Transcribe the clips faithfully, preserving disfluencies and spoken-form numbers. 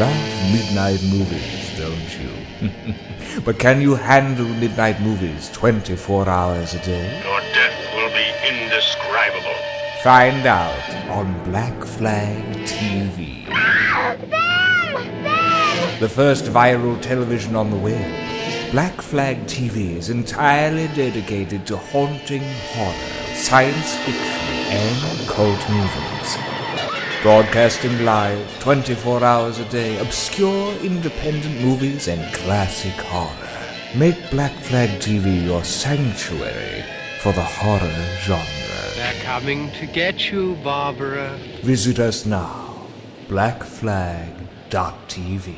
love midnight movies, don't you? But can you handle midnight movies twenty-four hours a day? Your death will be indescribable. Find out on Black Flag T V. The first viral television on the web, Black Flag T V is entirely dedicated to haunting horror, science fiction, and cult movies. Broadcasting live, twenty-four hours a day, obscure independent movies and classic horror. Make Black Flag T V your sanctuary for the horror genre. They're coming to get you, Barbara. Visit us now, black flag dot t v.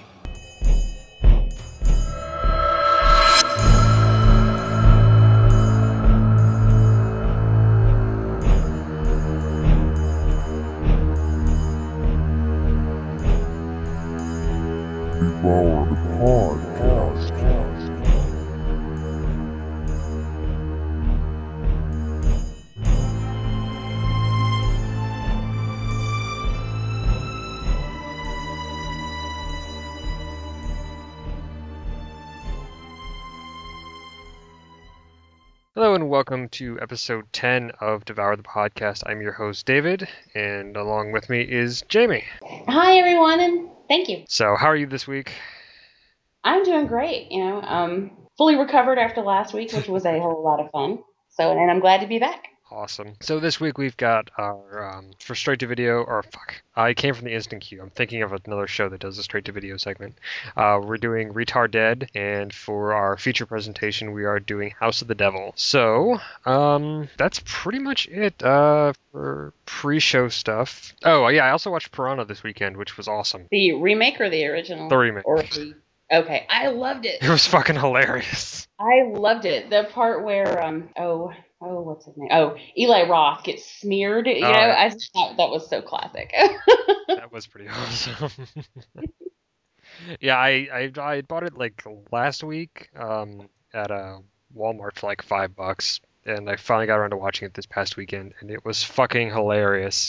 Devoured Podcast. Hello and welcome to episode ten of Devour the Podcast. I'm your host, David, and along with me is Jamie. Hi, everyone, and thank you. So, how are you this week? I'm doing great, you know, um, fully recovered after last week, which was a whole lot of fun. So, and I'm glad to be back. Awesome. So this week we've got our, um, for straight to video, or fuck, I came from the Instant Queue. I'm thinking of another show that does a straight to video segment. Uh, we're doing Retard Dead, and for our feature presentation we are doing House of the Devil. So, um, that's pretty much it, uh, for pre-show stuff. Oh, yeah, I also watched Piranha this weekend, which was awesome. The remake or the original? The remake. Or the... Okay, I loved it. It was fucking hilarious. I loved it. The part where, um, oh... Oh, what's his name? Oh, Eli Roth gets smeared. You oh, know, yeah. I just thought that was so classic. That was pretty awesome. Yeah, I, I I bought it like last week um, at a Walmart for like five bucks, and I finally got around to watching it this past weekend, and it was fucking hilarious.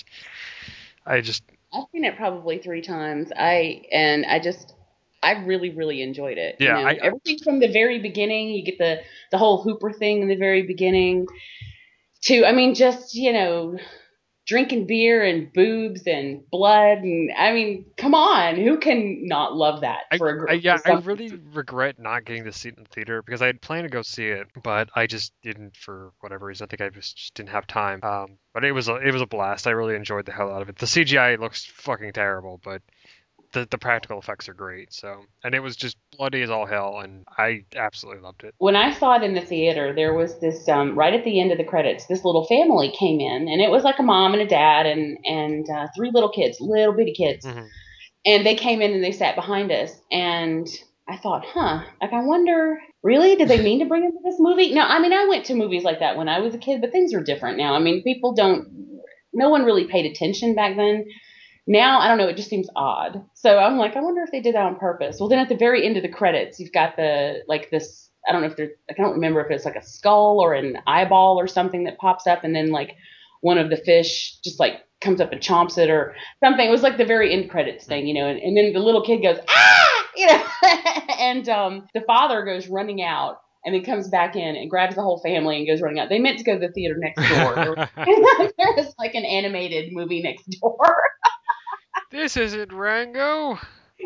I just I've seen it probably three times. I and I just. I really, really enjoyed it. Yeah, you know, I, everything from the very beginning. You get the the whole Hooper thing in the very beginning. To, I mean, just you know, drinking beer and boobs and blood and I mean, come on, who can not love that? For a I, I, yeah, for I really regret not getting to see it in the theater because I had planned to go see it, but I just didn't for whatever reason. I think I just, just didn't have time. Um, but it was a, it was a blast. I really enjoyed the hell out of it. The C G I looks fucking terrible, but The, the practical effects are great, so and it was just bloody as all hell, and I absolutely loved it. When I saw it in the theater, there was this um, right at the end of the credits. This little family came in, and it was like a mom and a dad and and uh, three little kids, little bitty kids, Mm-hmm. and they came in and they sat behind us, and I thought, huh, like I wonder, really, did they mean to bring them to this movie? No, I mean I went to movies like that when I was a kid, but things are different now. I mean, people don't, no one really paid attention back then. Now, I don't know, it just seems odd. So I'm like, I wonder if they did that on purpose. Well, then at the very end of the credits, you've got the, like this, I don't know if there's, I don't remember if it's like a skull or an eyeball or something that pops up. And then like one of the fish just like comes up and chomps it or something. It was like the very end credits thing, you know, and, and then the little kid goes, ah, you know, and um, the father goes running out. And then comes back in and grabs the whole family and goes running out. They meant to go to the theater next door. There was like an animated movie next door. This isn't Rango.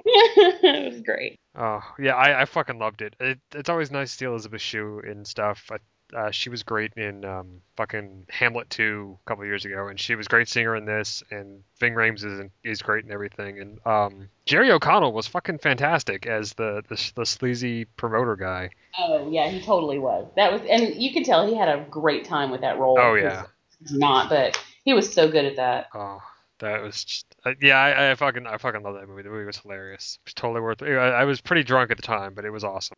It was great. Oh yeah, I, I fucking loved it. it. It's always nice to see Elizabeth Shue and stuff. I, uh, she was great in um, fucking Hamlet two a couple of years ago, and she was great singer in this. And Ving Rhames is is great in everything. And um, Jerry O'Connell was fucking fantastic as the, the the sleazy promoter guy. Oh yeah, he totally was. That was, and you can tell he had a great time with that role. Oh yeah, he's not, but he was so good at that. Oh. That was just, uh, yeah, I, I fucking, I fucking love that movie. The movie was hilarious. It was totally worth it. I, I was pretty drunk at the time, but it was awesome.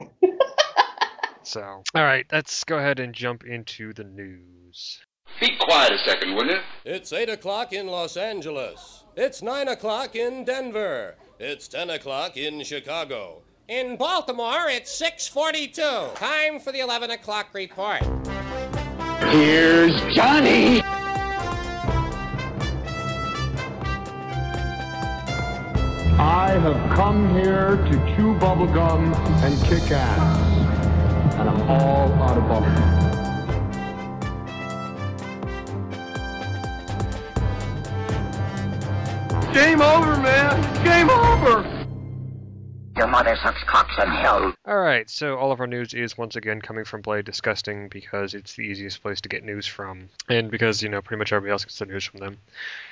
So, all right, let's go ahead and jump into the news. Be quiet a second, will you? It's eight o'clock in Los Angeles. It's nine o'clock in Denver. It's ten o'clock in Chicago. In Baltimore, it's six forty-two. Time for the eleven o'clock report. Here's Johnny! I have come here to chew bubblegum and kick ass. And I'm all out of bubblegum. Game over, man! Game over! Your mother sucks cocks in hell. Alright, so all of our news is once again coming from Blade Disgusting because it's the easiest place to get news from. And because, you know, pretty much everybody else gets their news from them.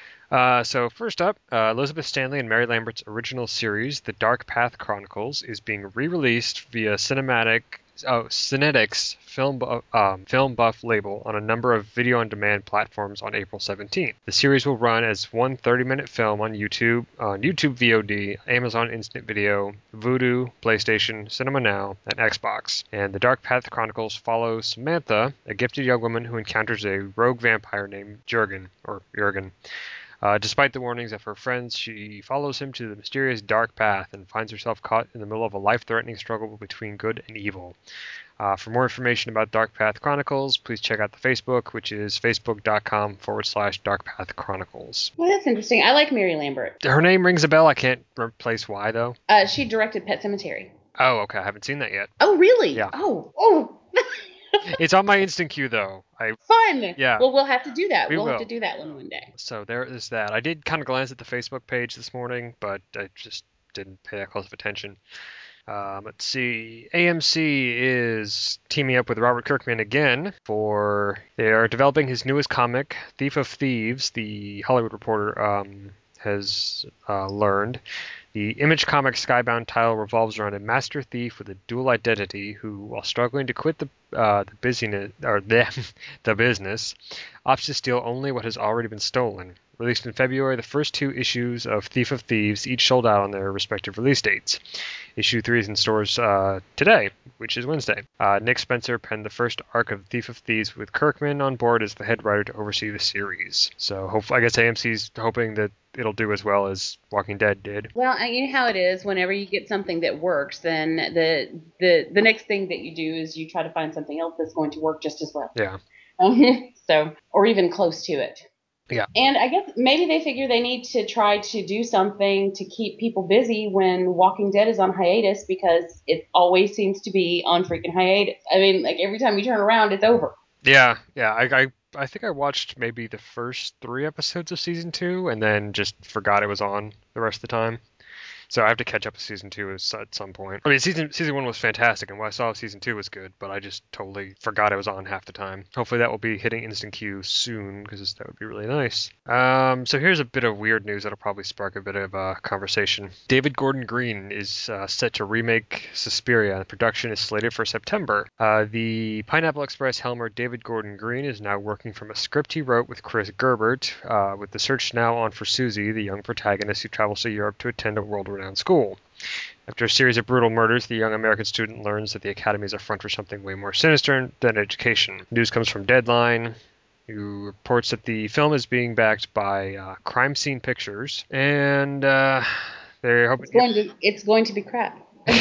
Uh, so first up, uh, Elizabeth Stanley and Mary Lambert's original series, The Dark Path Chronicles, is being re-released via Cinematic, oh, Cinetics film, bu- um, film buff label on a number of video-on-demand platforms on April seventeenth. The series will run as one thirty-minute film on YouTube, on YouTube V O D, Amazon Instant Video, Vudu, PlayStation, Cinema Now, and Xbox. And The Dark Path Chronicles follows Samantha, a gifted young woman who encounters a rogue vampire named Jurgen, or Jurgen. Uh, despite the warnings of her friends, she follows him to the mysterious dark path and finds herself caught in the middle of a life-threatening struggle between good and evil. Uh, for more information about Dark Path Chronicles, please check out the Facebook, which is facebook.com forward slash Dark Path Chronicles. Well, that's interesting. I like Mary Lambert. Her name rings a bell. I can't replace why, though. Uh, she directed Pet Sematary. Oh, okay. I haven't seen that yet. Oh, really? Yeah. Oh, oh. It's on my instant queue, though. I Fun. Yeah. Well, we'll have to do that. We we'll will. have to do that one one day. So there is that. I did kind of glance at the Facebook page this morning, but I just didn't pay that close of attention. Um, let's see. A M C is teaming up with Robert Kirkman again for... They are developing his newest comic, Thief of Thieves, the Hollywood Reporter um, has uh, learned. The Image Comics Skybound title revolves around a master thief with a dual identity who, while struggling to quit the uh, the business or the, the business, opts to steal only what has already been stolen. Released in February, the first two issues of Thief of Thieves each sold out on their respective release dates. Issue three is in stores uh, today, which is Wednesday. Uh, Nick Spencer penned the first arc of Thief of Thieves with Kirkman on board as the head writer to oversee the series. So hope, I guess A M C's hoping that it'll do as well as Walking Dead did. Well, you know how it is. Whenever you get something that works, then the the the next thing that you do is you try to find something else that's going to work just as well. Yeah. So, or even close to it. Yeah. And I guess maybe they figure they need to try to do something to keep people busy when Walking Dead is on hiatus, because it always seems to be on freaking hiatus. I mean, like every time you turn around, it's over. Yeah, yeah. I, I I think I watched maybe the first three episodes of season two and then just forgot it was on the rest of the time. So I have to catch up with season two at some point. I mean, season season one was fantastic, and what I saw of season two was good, but I just totally forgot it was on half the time. Hopefully that will be hitting instant queue soon, because that would be really nice. Um, so here's a bit of weird news that'll probably spark a bit of uh, conversation. David Gordon Green is uh, set to remake Suspiria, and the production is slated for September. Uh, the Pineapple Express helmer David Gordon Green is now working from a script he wrote with Chris Gerbert, uh, with the search now on for Susie, the young protagonist who travels to Europe to attend a world-renowned school. After a series of brutal murders, the young American student learns that the academy is a front for something way more sinister than education. News comes from Deadline, who reports that the film is being backed by uh, Crime Scene Pictures, and uh, they're hoping it's going to it's going to be crap.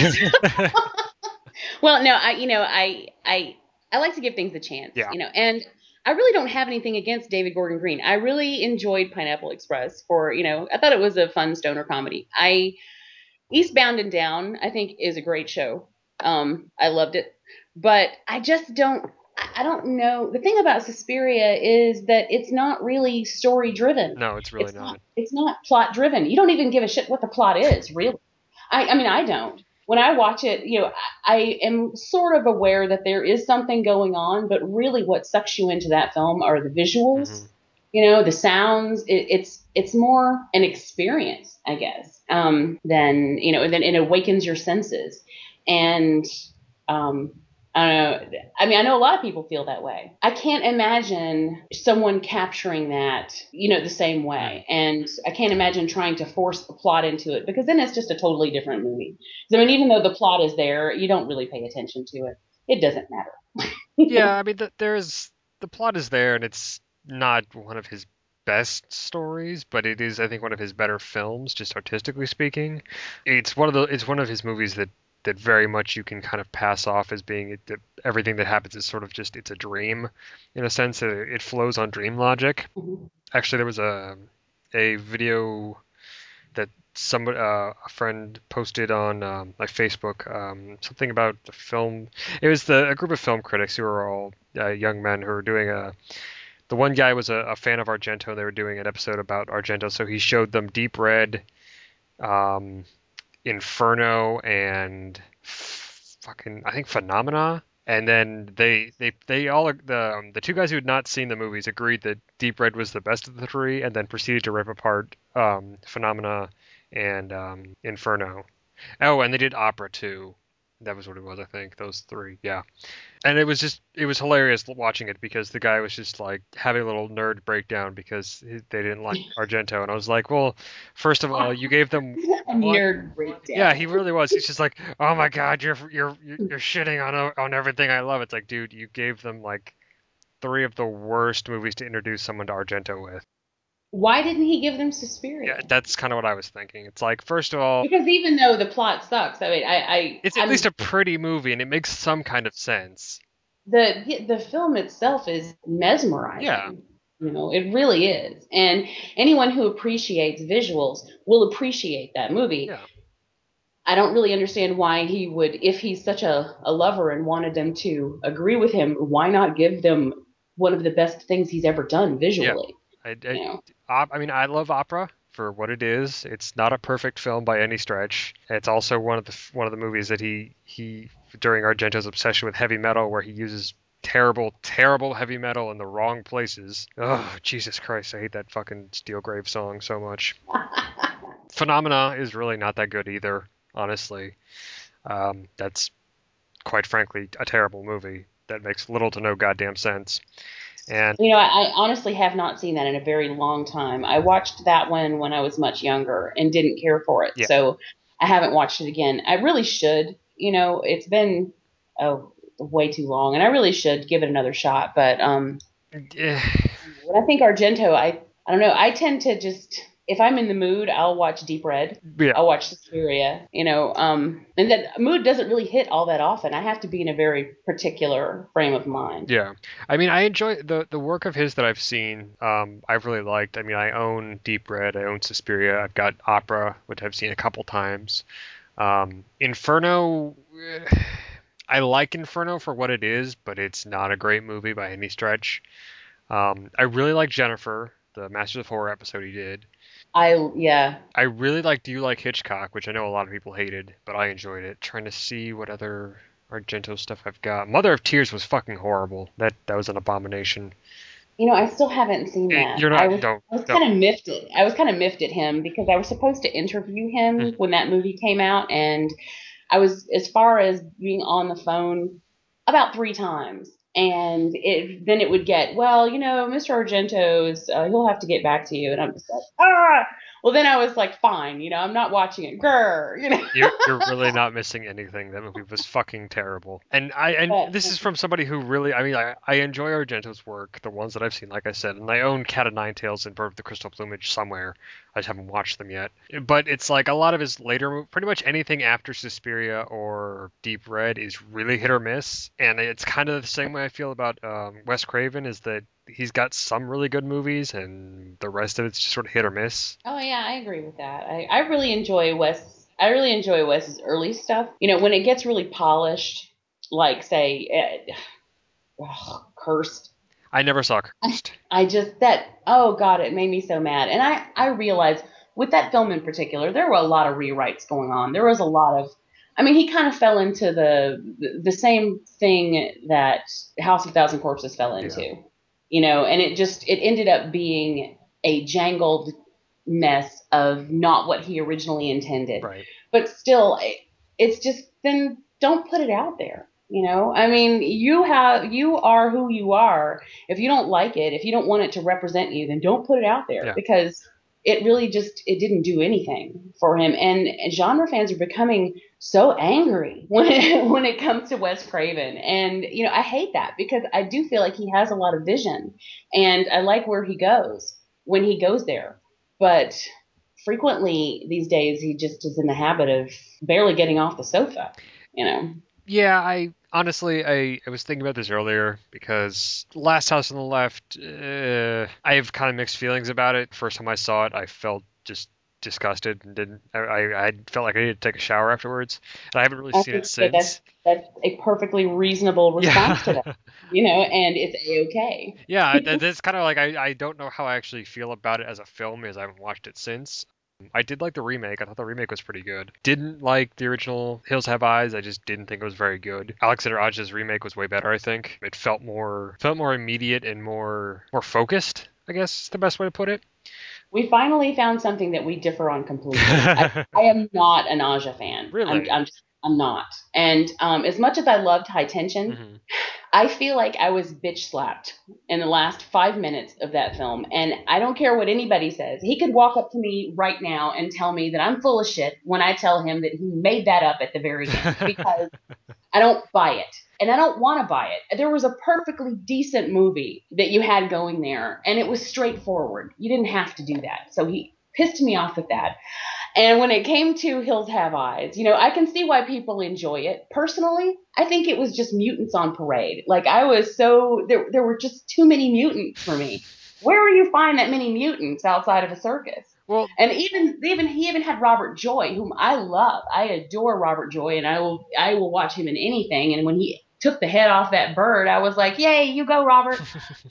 Well, no, I you know I I I like to give things a chance, yeah. you know, and I really don't have anything against David Gordon Green. I really enjoyed Pineapple Express for, you know, I thought it was a fun stoner comedy. I Eastbound and Down, I think, is a great show. Um, I loved it, but I just don't, I don't know. The thing about Suspiria is that it's not really story driven. No, it's really it's not. not. It's not plot driven. You don't even give a shit what the plot is, really. I, I mean, I don't. When I watch it, you know, I, I am sort of aware that there is something going on, but really what sucks you into that film are the visuals, mm-hmm. you know, the sounds. It, it's it's more an experience, I guess, um, than, you know, then it awakens your senses. And um, I don't know. I mean, I know a lot of people feel that way. I can't imagine someone capturing that, you know, the same way. And I can't imagine trying to force the plot into it, because then it's just a totally different movie. I mean, even though the plot is there, you don't really pay attention to it. It doesn't matter. Yeah, I mean, the, there's the plot is there, and it's not one of his best stories, but it is, I think, one of his better films, just artistically speaking. It's one of the it's one of his movies that that very much you can kind of pass off as being it, that everything that happens is sort of just, it's a dream in a sense. It, it flows on dream logic. Mm-hmm. Actually, there was a a video that somebody, uh, a friend posted on um, my Facebook um, something about the film. It was the a group of film critics who were all uh, young men who were doing a. The one guy was a, a fan of Argento, and they were doing an episode about Argento. So he showed them Deep Red, um, Inferno, and f- fucking I think Phenomena. And then they they they all the um, the two guys who had not seen the movies agreed that Deep Red was the best of the three, and then proceeded to rip apart um, Phenomena and um, Inferno. Oh, and they did Opera too. That was what it was, I think. Those three, yeah. And it was just it was hilarious watching it because the guy was just like having a little nerd breakdown because he, they didn't like Argento, and I was like, well, first of all, you gave them a nerd breakdown. Yeah, he really was. He's just like, oh my god, you're you're you're shitting on on everything I love. It's like, dude, you gave them like three of the worst movies to introduce someone to Argento with. Why didn't he give them Suspiria? Yeah, that's kind of what I was thinking. It's like, first of all, because even though the plot sucks, I mean, I, I it's at I'm, least a pretty movie and it makes some kind of sense. The the film itself is mesmerizing. Yeah. You know, it really is. And anyone who appreciates visuals will appreciate that movie. Yeah. I don't really understand why he would, if he's such a, a lover and wanted them to agree with him, why not give them one of the best things he's ever done visually? Yeah. I, I, you know? I mean, I love opera for what it is. It's not a perfect film by any stretch. It's also one of the one of the movies that he he during Argento's obsession with heavy metal, where he uses terrible, terrible heavy metal in the wrong places. Oh, Jesus Christ! I hate that fucking Steel Grave song so much. Phenomena is really not that good either, honestly. Um, that's quite frankly a terrible movie that makes little to no goddamn sense. And you know, I, I honestly have not seen that in a very long time. I watched that one when I was much younger and didn't care for it, yeah. so I haven't watched it again. I really should. You know, it's been oh, way too long, and I really should give it another shot. But um, yeah. when I think Argento, I I don't know. I tend to just, if I'm in the mood, I'll watch Deep Red. Yeah. I'll watch Suspiria. You know, um, and that mood doesn't really hit all that often. I have to be in a very particular frame of mind. Yeah, I mean, I enjoy the the work of his that I've seen. Um, I've really liked. I mean, I own Deep Red. I own Suspiria. I've got Opera, which I've seen a couple times. Um, Inferno. I like Inferno for what it is, but it's not a great movie by any stretch. Um, I really like Jennifer, the Masters of Horror episode he did. I yeah. I really like Do You Like Hitchcock, which I know a lot of people hated, but I enjoyed it. Trying to see what other Argento stuff I've got. Mother of Tears was fucking horrible. That that was an abomination. You know, I still haven't seen that. You're not. I was, don't. I was don't. kind of miffed at. I was kind of miffed at him because I was supposed to interview him Mm. when that movie came out, and I was as far as being on the phone about three times. And it, then it would get, well, you know, Mister Argento's, uh, he'll have to get back to you. And I'm just like, ah. Well, then I was like, fine, you know, I'm not watching it. Grr, you know. You're, you're really not missing anything. That movie was fucking terrible. And I and But- this is from somebody who really, I mean, I, I enjoy Argento's work, the ones that I've seen, like I said, and I own Cat of Nine Tails and Bird of the Crystal Plumage somewhere. I just haven't watched them yet. But it's like a lot of his later, pretty much anything after Suspiria or Deep Red is really hit or miss. And it's kind of the same way I feel about um, Wes Craven, is that he's got some really good movies and the rest of it's just sort of hit or miss. Oh yeah, I agree with that. I, I really enjoy Wes. I really enjoy Wes's early stuff. You know, when it gets really polished, like say, uh, ugh, Cursed. I never saw Cursed. I just that oh god, it made me so mad. And I I realized with that film in particular, there were a lot of rewrites going on. There was a lot of, I mean, he kind of fell into the the, the same thing that House of Thousand Corpses fell into. Yeah. You know, and it just it ended up being a jangled mess of not what he originally intended. Right. But still, it, it's just, then don't put it out there. You know, I mean, you have you are who you are. If you don't like it, if you don't want it to represent you, then don't put it out there, Yeah. because it really just it didn't do anything for him. And, and genre fans are becoming so angry when it, when it comes to Wes Craven. And, you know, I hate that because I do feel like he has a lot of vision and I like where he goes when he goes there. But frequently these days, he just is in the habit of barely getting off the sofa, you know? Yeah, I honestly, I, I was thinking about this earlier because Last House on the Left, uh, I have kind of mixed feelings about it. First time I saw it, I felt just disgusted and didn't. I, I I felt like I needed to take a shower afterwards, and I haven't really I seen think it that that's, since. that's a perfectly reasonable response Yeah. to that, you know, and it's a-okay. Yeah, it- it's kind of like I, I don't know how I actually feel about it as a film, as I haven't watched it since. I did like the remake. I thought the remake was pretty good. Didn't like the original Hills Have Eyes. I just didn't think it was very good. Alexander Aja's remake was way better, I think. It felt more felt more immediate and more more focused, I guess is the best way to put it. We finally found something that we differ on completely. I, I am not an Aja fan. Really? I'm, I'm just, I'm not. And um, as much as I loved High Tension, Mhm. I feel like I was bitch slapped in the last five minutes of that film. And I don't care what anybody says. He could walk up to me right now and tell me that I'm full of shit when I tell him that he made that up at the very end, because I don't buy it. And I don't want to buy it. There was a perfectly decent movie that you had going there, and it was straightforward. You didn't have to do that. So he pissed me off with that. And when it came to Hills Have Eyes, you know, I can see why people enjoy it. Personally, I think it was just mutants on parade. Like, I was so, there, there were just too many mutants for me. Where do you find that many mutants outside of a circus? Well, And even, even he even had Robert Joy, whom I love. I adore Robert Joy, and I will, I will watch him in anything. And when he took the head off that bird, I was like, yay, you go, Robert.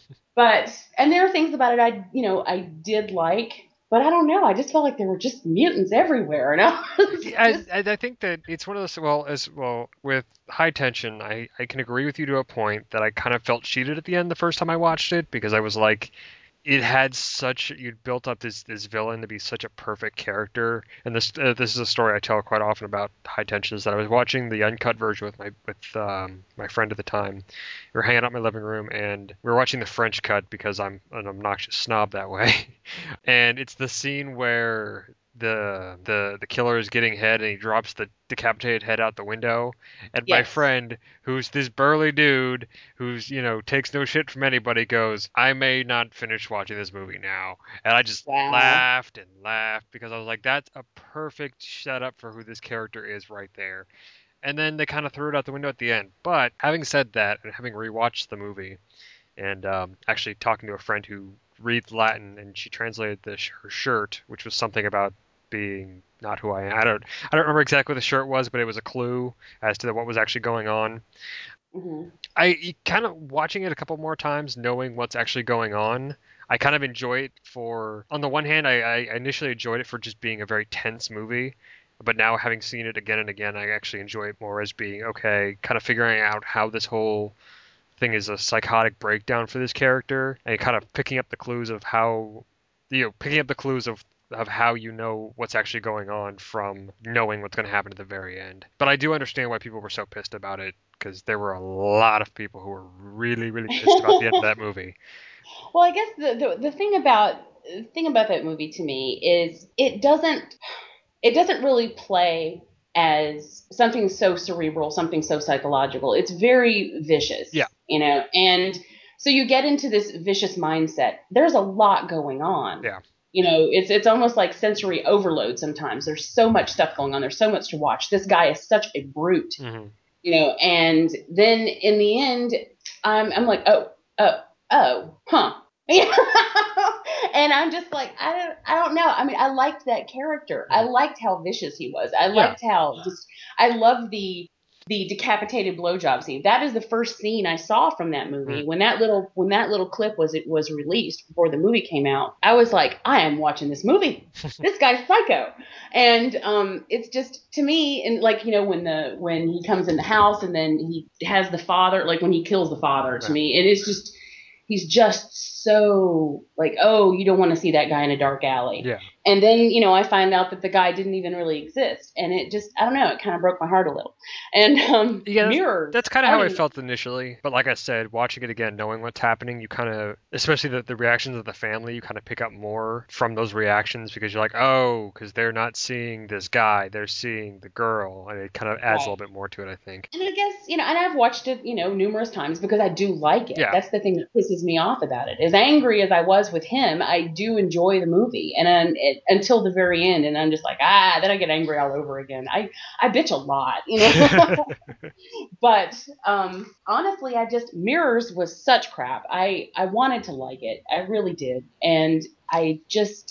But, and there are things about it I, you know, I did like. But I don't know. I just felt like there were just mutants everywhere. And I, was I, just, I I think that it's one of those, well, as well with High Tension, I, I can agree with you to a point that I kind of felt cheated at the end the first time I watched it, because I was like, it had such, you'd built up this this villain to be such a perfect character. And this uh, this is a story I tell quite often about High Tension, is that I was watching the uncut version with my with um, my friend at the time. We were hanging out in my living room, and we were watching the French cut because I'm an obnoxious snob that way. And it's the scene where the the the killer is getting head, and he drops the decapitated head out the window, and my Yes. friend, who's this burly dude who's, you know, takes no shit from anybody, goes, I may not finish watching this movie now. And I just Wow. laughed and laughed, because I was like, that's a perfect setup for who this character is right there. And then they kind of threw it out the window at the end. But having said that, and having rewatched the movie, and um, actually talking to a friend who reads Latin, and she translated the, her shirt, which was something about being not who I am. I don't, I don't remember exactly what the shirt was, but it was a clue as to what was actually going on. mhm. I kind of watching it a couple more times, knowing what's actually going on. I kind of enjoy it for, on the one hand, I, I initially enjoyed it for just being a very tense movie, but now having seen it again and again, I actually enjoy it more as being, okay, kind of figuring out how this whole thing is a psychotic breakdown for this character, and kind of picking up the clues of how, you know, picking up the clues of of how you know what's actually going on from knowing what's going to happen at the very end. But I do understand why people were so pissed about it, because there were a lot of people who were really, really pissed about the end of that movie. Well, I guess the, the the thing about the thing about that movie to me is it doesn't it doesn't really play as something so cerebral, something so psychological. It's very vicious. Yeah. You know, and so you get into this vicious mindset. There's a lot going on. Yeah. You know, it's it's almost like sensory overload sometimes. There's so much stuff going on. There's so much to watch. This guy is such a brute. Mm-hmm. You know, and then in the end, I'm I'm like, oh, oh, oh, huh. And I'm just like, I don't, I don't know. I mean, I liked that character. I liked how vicious he was. I liked how just, I love the, the decapitated blowjob scene. That is the first scene I saw from that movie. Mm. When that little, when that little clip was, it was released before the movie came out. I was like, I am watching this movie. This guy's psycho. And, um, it's just, to me, and like, you know, when the, when he comes in the house and then he has the father, like when he kills the father, to Yeah. me, it is just, he's just so like, oh, you don't want to see that guy in a dark alley. Yeah. And then, you know, I find out that the guy didn't even really exist. And it just, I don't know, it kind of broke my heart a little. And um, Yeah, that's- Mirror. That's kind of how I mean, felt initially. But like I said, watching it again, knowing what's happening, you kind of, especially the, the reactions of the family, you kind of pick up more from those reactions, because you're like, oh, because they're not seeing this guy, they're seeing the girl. And it kind of adds Right. a little bit more to it, I think. And I guess, you know, and I've watched it, you know, numerous times because I do like it. Yeah. That's the thing that pisses me off about it. As angry as I was with him, I do enjoy the movie. And then it, until the very end, and I'm just like, ah, then I get angry all over again. I, I bitch a lot, you know. But um, honestly, I just, Mirrors was such crap. I, I wanted to like it. I really did. And I just,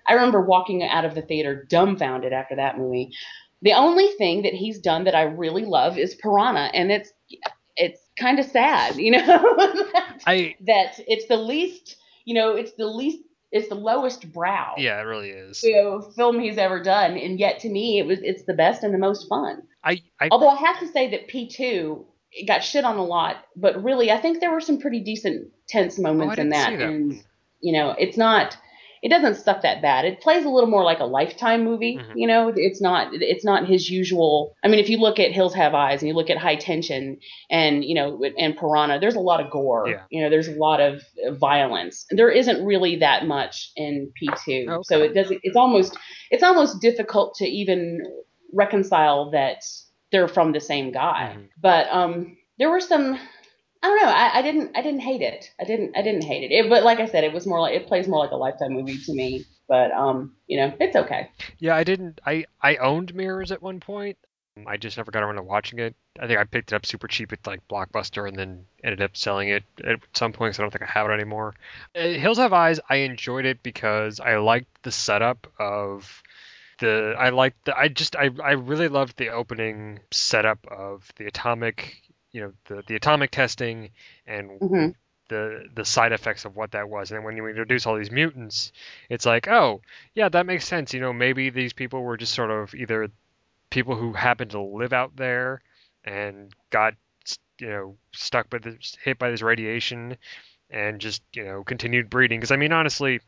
I remember walking out of the theater dumbfounded after that movie. The only thing that he's done that I really love is Piranha, and it's it's kind of sad, you know, that, I that it's the least, you know, it's the least, it's the lowest brow, yeah, it really is. you know, film he's ever done, and yet to me, it was it's the best and the most fun. I, I Although I have to say that P two it got shit on a lot, but really, I think there were some pretty decent tense moments oh, I in didn't that, see that. and you know, it's not. It doesn't suck that bad. It plays a little more like a Lifetime movie, Mm-hmm. you know. It's not. It's not his usual. I mean, if you look at Hills Have Eyes and you look at High Tension and you know and Piranha, there's a lot of gore. Yeah. You know, there's a lot of violence. There isn't really that much in P two, Okay. so it doesn't. It's almost. It's almost difficult to even reconcile that they're from the same guy. Mhm. But um, there were some. I don't know. I, I didn't. I didn't hate it. I didn't. I didn't hate it. it. But like I said, it was more like it plays more like a Lifetime movie to me. But um, you know, it's okay. Yeah, I didn't. I I owned Mirrors at one point. I just never got around to watching it. I think I picked it up super cheap at like Blockbuster and then ended up selling it at some point because I don't think I have it anymore. Uh, Hills Have Eyes, I enjoyed it because I liked the setup of the. I liked the. I just I I really loved the opening setup of the atomic. You know the the atomic testing and Mm-hmm. the the side effects of what that was. And then when you introduce all these mutants, it's like, oh, yeah, that makes sense. You know, maybe these people were just sort of either people who happened to live out there and got, you know, stuck by this, hit by this radiation and just, you know, continued breeding. Because, I mean, honestly,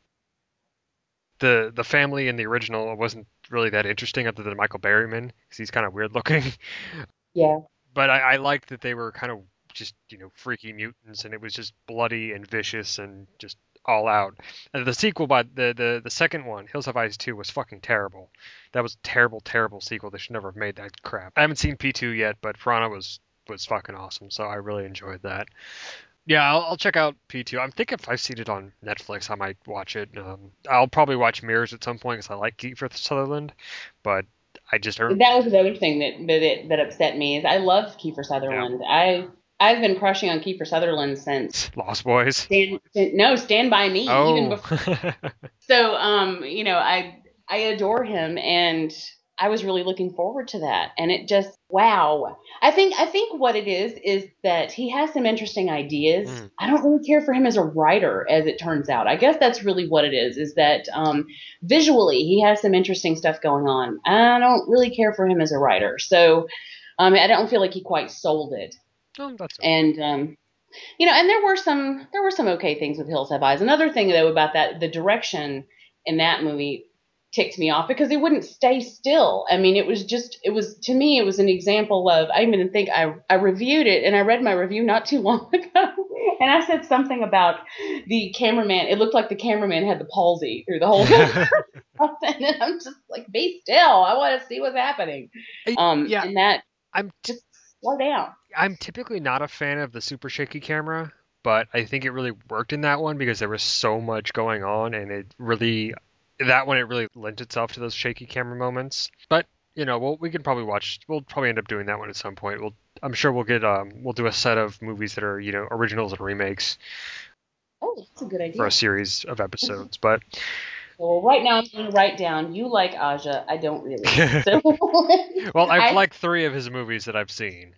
the the family in the original wasn't really that interesting other than Michael Berryman, because he's kind of weird looking. Yeah. But I, I liked that they were kind of just, you know, freaky mutants, and it was just bloody and vicious and just all out. And the sequel, by the, the the second one, Hills Have Eyes two, was fucking terrible. That was a terrible, terrible sequel. They should never have made that crap. I haven't seen P two yet, but Piranha was was fucking awesome, so I really enjoyed that. Yeah, I'll, I'll check out P two. I'm thinking if I've seen it on Netflix, I might watch it. Um, I'll probably watch Mirrors at some point because I like Kiefer Sutherland, but I just heard. That was the other thing that that, that upset me is I love Kiefer Sutherland. Yeah. I I've been crushing on Kiefer Sutherland since Lost Boys. Stand, no, Stand By Me. Oh. Even before. So um, you know, I I adore him, and I was really looking forward to that. And it just wow. I think I think what it is is that he has some interesting ideas. Mm. I don't really care for him as a writer, as it turns out. I guess that's really what it is. Is that um, visually he has some interesting stuff going on. I don't really care for him as a writer, so um, I don't feel like he quite sold it. Oh, that's okay. And um, you know, and there were some there were some okay things with Hills Have Eyes. Another thing though about that, the direction in that movie ticked me off because it wouldn't stay still. I mean, it was just, it was, to me, it was an example of, I even think I, I reviewed it and I read my review not too long ago. And I said something about the cameraman. It looked like the cameraman had the palsy through the whole thing. And I'm just like, be still. I want to see what's happening. Um, yeah, and that, I'm just slow down. I'm typically not a fan of the super shaky camera, but I think it really worked in that one because there was so much going on and it really, that one, it really lent itself to those shaky camera moments. But, you know, we'll, we can probably watch, we'll probably end up doing that one at some point. We'll, I'm sure we'll get, um, we'll do a set of movies that are, you know, originals and remakes. Oh, that's a good idea. For a series of episodes, but. Well, right now I'm going to write down, you like Aja, I don't really. So, well, I've I, liked three of his movies that I've seen.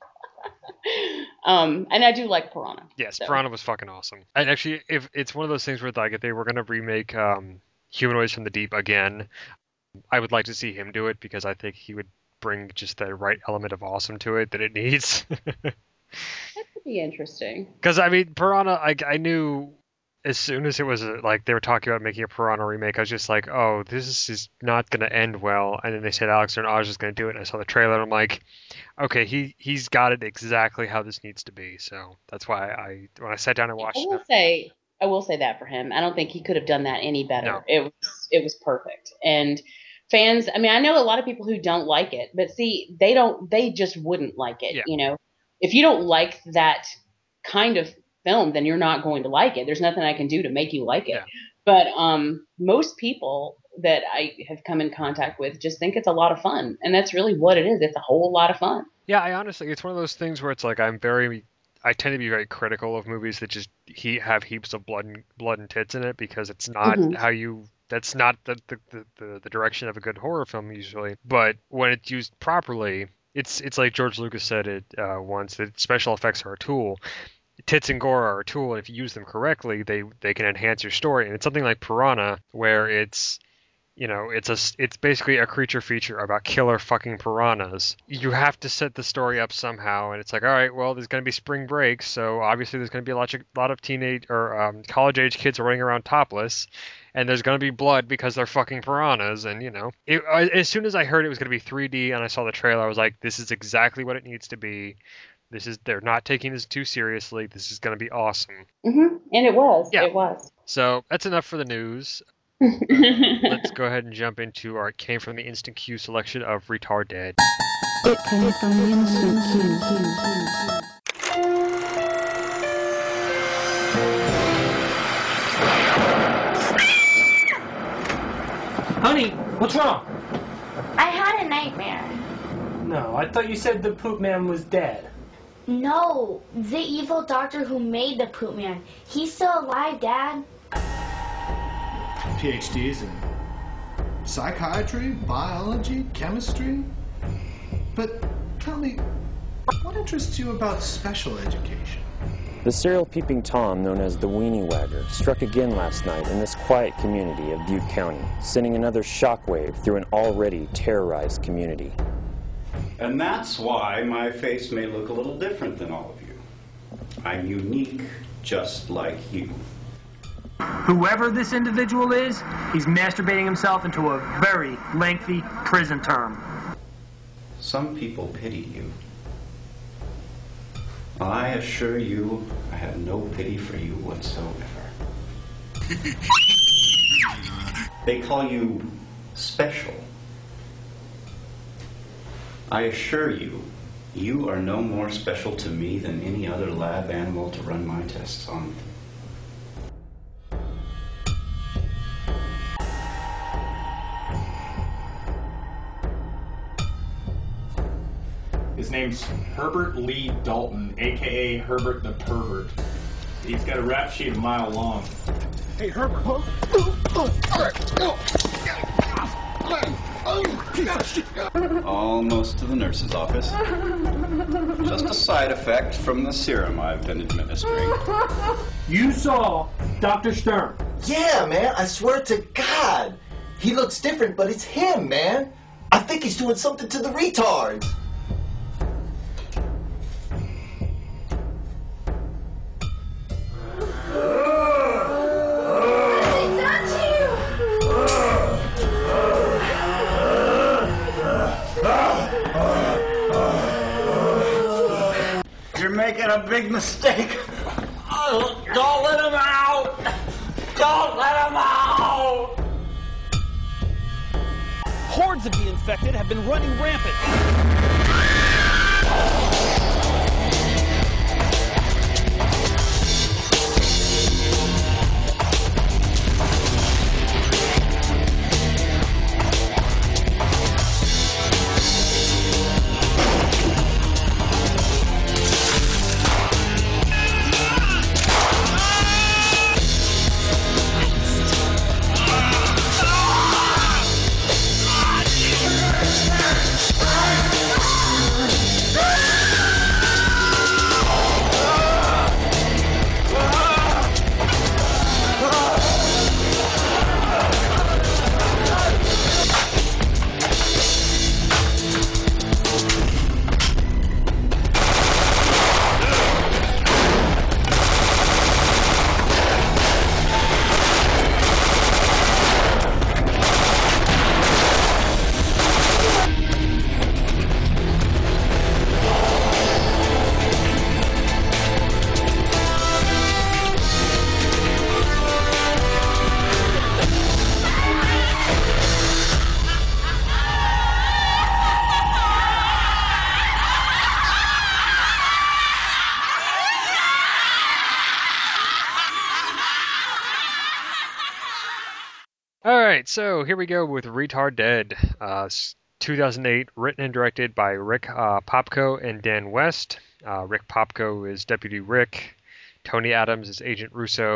Um, and I do like Piranha. Yes, so. Piranha was fucking awesome. And actually, if it's one of those things where like if they were going to remake um, Humanoids from the Deep again, I would like to see him do it because I think he would bring just the right element of awesome to it that it needs. That could be interesting. Because I mean, Piranha, I, I knew as soon as it was like they were talking about making a Piranha remake, I was just like, oh, this is not going to end well. And then they said Alex and Aj is going to do it, and I saw the trailer, and I'm like, okay, he he's got it exactly how this needs to be. So that's why I when I sat down and watched I will it. say, I will say that for him, I don't think he could have done that any better. No. It was it was perfect. And fans, I mean, I know a lot of people who don't like it, but see, they don't, they just wouldn't like it. Yeah. You know, if you don't like that kind of film, then you're not going to like it. There's nothing I can do to make you like it. Yeah. But um, most people that I have come in contact with just think it's a lot of fun. And that's really what it is. It's a whole lot of fun. Yeah, I honestly, it's one of those things where it's like I'm very, I tend to be very critical of movies that just he have heaps of blood and blood and tits in it because it's not Mm-hmm. how you that's not the the, the, the the direction of a good horror film usually. But when it's used properly, it's it's like George Lucas said it uh, once, that special effects are a tool. Tits and gore are a tool, and if you use them correctly, they they can enhance your story. And it's something like Piranha, where it's, you know, it's a it's basically a creature feature about killer fucking piranhas. You have to set the story up somehow, and it's like, all right, well, there's going to be spring break, so obviously there's going to be a lot of, lot of teenage or um, college age kids running around topless, and there's going to be blood because they're fucking piranhas. And you know, it, as soon as I heard it was going to be three D and I saw the trailer, I was like, this is exactly what it needs to be. This is they're not taking this too seriously. This is going to be awesome. Mm-hmm. And it was. Yeah. It was. So that's enough for the news. Uh, let's go ahead and jump into our Came From the Instant Q selection of Retard Dead. It came from the Instant Q. Honey, what's wrong? I had a nightmare. No, I thought you said the poop man was dead. No, the evil doctor who made the poop man. He's still alive, Dad. P H Ds in psychiatry, biology, chemistry. But tell me, what interests you about special education? The serial peeping Tom, known as the Weenie Wagger, struck again last night in this quiet community of Butte County, sending another shockwave through an already terrorized community. And that's why my face may look a little different than all of you. I'm unique, just like you. Whoever this individual is, he's masturbating himself into a very lengthy prison term. Some people pity you. I assure you, I have no pity for you whatsoever. They call you special. I assure you, you are no more special to me than any other lab animal to run my tests on. His name's Herbert Lee Dalton, a k a. Herbert the Pervert. He's got a rap sheet a mile long. Hey, Herbert. Almost to the nurse's office. Just a side effect from the serum I've been administering. You saw Doctor Stern. Yeah, man, I swear to God. He looks different, but it's him, man. I think he's doing something to the retards. You're making a big mistake. Oh, don't let him out! Don't let him out! Hordes of the infected have been running rampant. Alright, so here we go with Retard Dead, uh, two thousand eight, written and directed by Rick uh, Popko and Dan West. Uh, Rick Popko is Deputy Rick, Tony Adams is Agent Russo,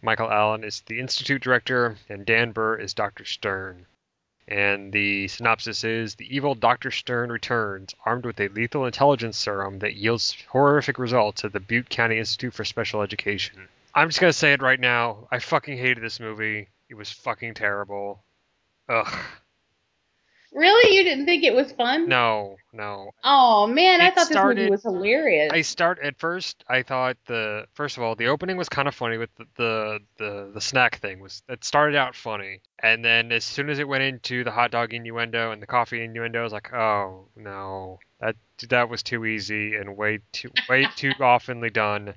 Michael Allen is the Institute Director, and Dan Burr is Doctor Stern. And the synopsis is, the evil Doctor Stern returns, armed with a lethal intelligence serum that yields horrific results at the Butte County Institute for Special Education. I'm just going to say it right now. I fucking hated this movie. It was fucking terrible. Ugh. Really? You didn't think it was fun? No, no. Oh, man, I It thought this started- movie was hilarious. I start at first. I thought the first of all, the opening was kind of funny with the the, the the snack thing. Was it started out funny, and then as soon as it went into the hot dog innuendo and the coffee innuendo, I was like, oh no, that that was too easy and way too way too oftenly done.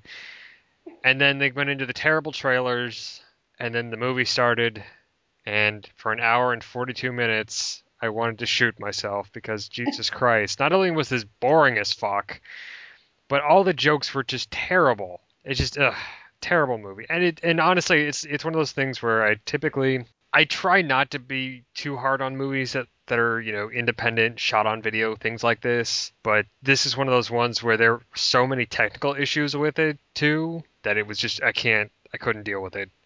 And then they went into the terrible trailers, and then the movie started, and for an hour and forty-two minutes. I wanted to shoot myself because Jesus Christ, not only was this boring as fuck, but all the jokes were just terrible. It's just ugh, terrible movie. And it and honestly, it's it's one of those things where I typically I try not to be too hard on movies that, that are, you know, independent, shot on video, things like this. But this is one of those ones where there are so many technical issues with it too that it was just I can't I couldn't deal with it.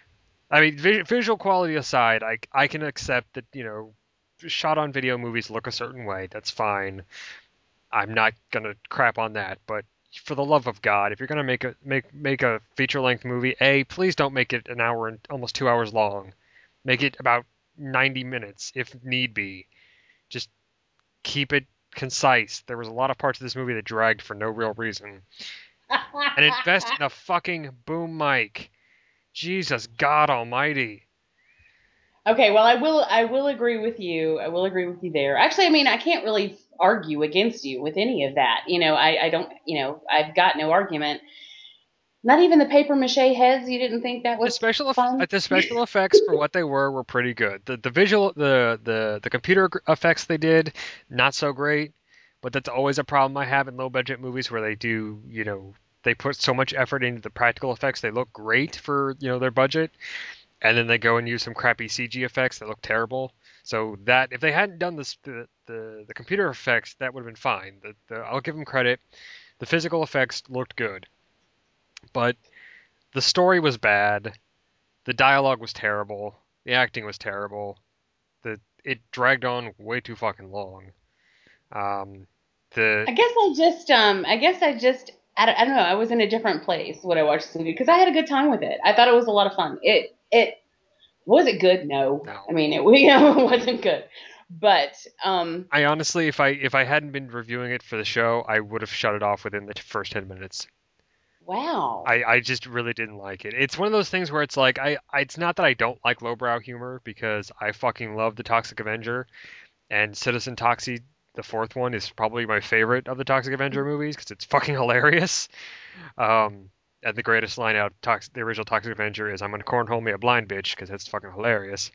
I mean, vi- visual quality aside, I I can accept that, you know, shot on video movies look a certain way. That's fine. I'm not gonna crap on that, but for the love of God, if you're gonna make a make make a feature length movie, a please don't make it an hour and almost two hours long. Make it about ninety minutes if need be. Just keep it concise. There was a lot of parts of this movie that dragged for no real reason. And invest in a fucking boom mic. Jesus God Almighty. Okay, well, I will I will agree with you. I will agree with you there. Actually, I mean, I can't really argue against you with any of that. You know, I, I don't, you know, I've got no argument. Not even the paper mache heads, you didn't think that was the special fun? eff- the special effects for what they were were pretty good. The the visual the the the computer effects they did not so great, but that's always a problem I have in low budget movies where they do, you know, they put so much effort into the practical effects. They look great for, you know, their budget. And then they go and use some crappy C G effects that look terrible. So that if they hadn't done this, the the, the computer effects, that would have been fine. The, the, I'll give them credit. The physical effects looked good, but the story was bad. The dialogue was terrible. The acting was terrible. The it dragged on way too fucking long. Um, the I guess I just, um, I guess I just, I don't, I don't know. I was in a different place when I watched this movie because I had a good time with it. I thought it was a lot of fun. It, it was it good? No. No. I mean, it, you know, it wasn't good. But um, I honestly, if I if I hadn't been reviewing it for the show, I would have shut it off within the first ten minutes. Wow. I, I just really didn't like it. It's one of those things where it's like I, I it's not that I don't like lowbrow humor because I fucking love the Toxic Avenger, and Citizen Toxie, the fourth one, is probably my favorite of the Toxic Avenger movies because it's fucking hilarious. Um, and the greatest line out of Tox- the original Toxic Avenger is "I'm gonna cornhole me a blind bitch" because it's fucking hilarious.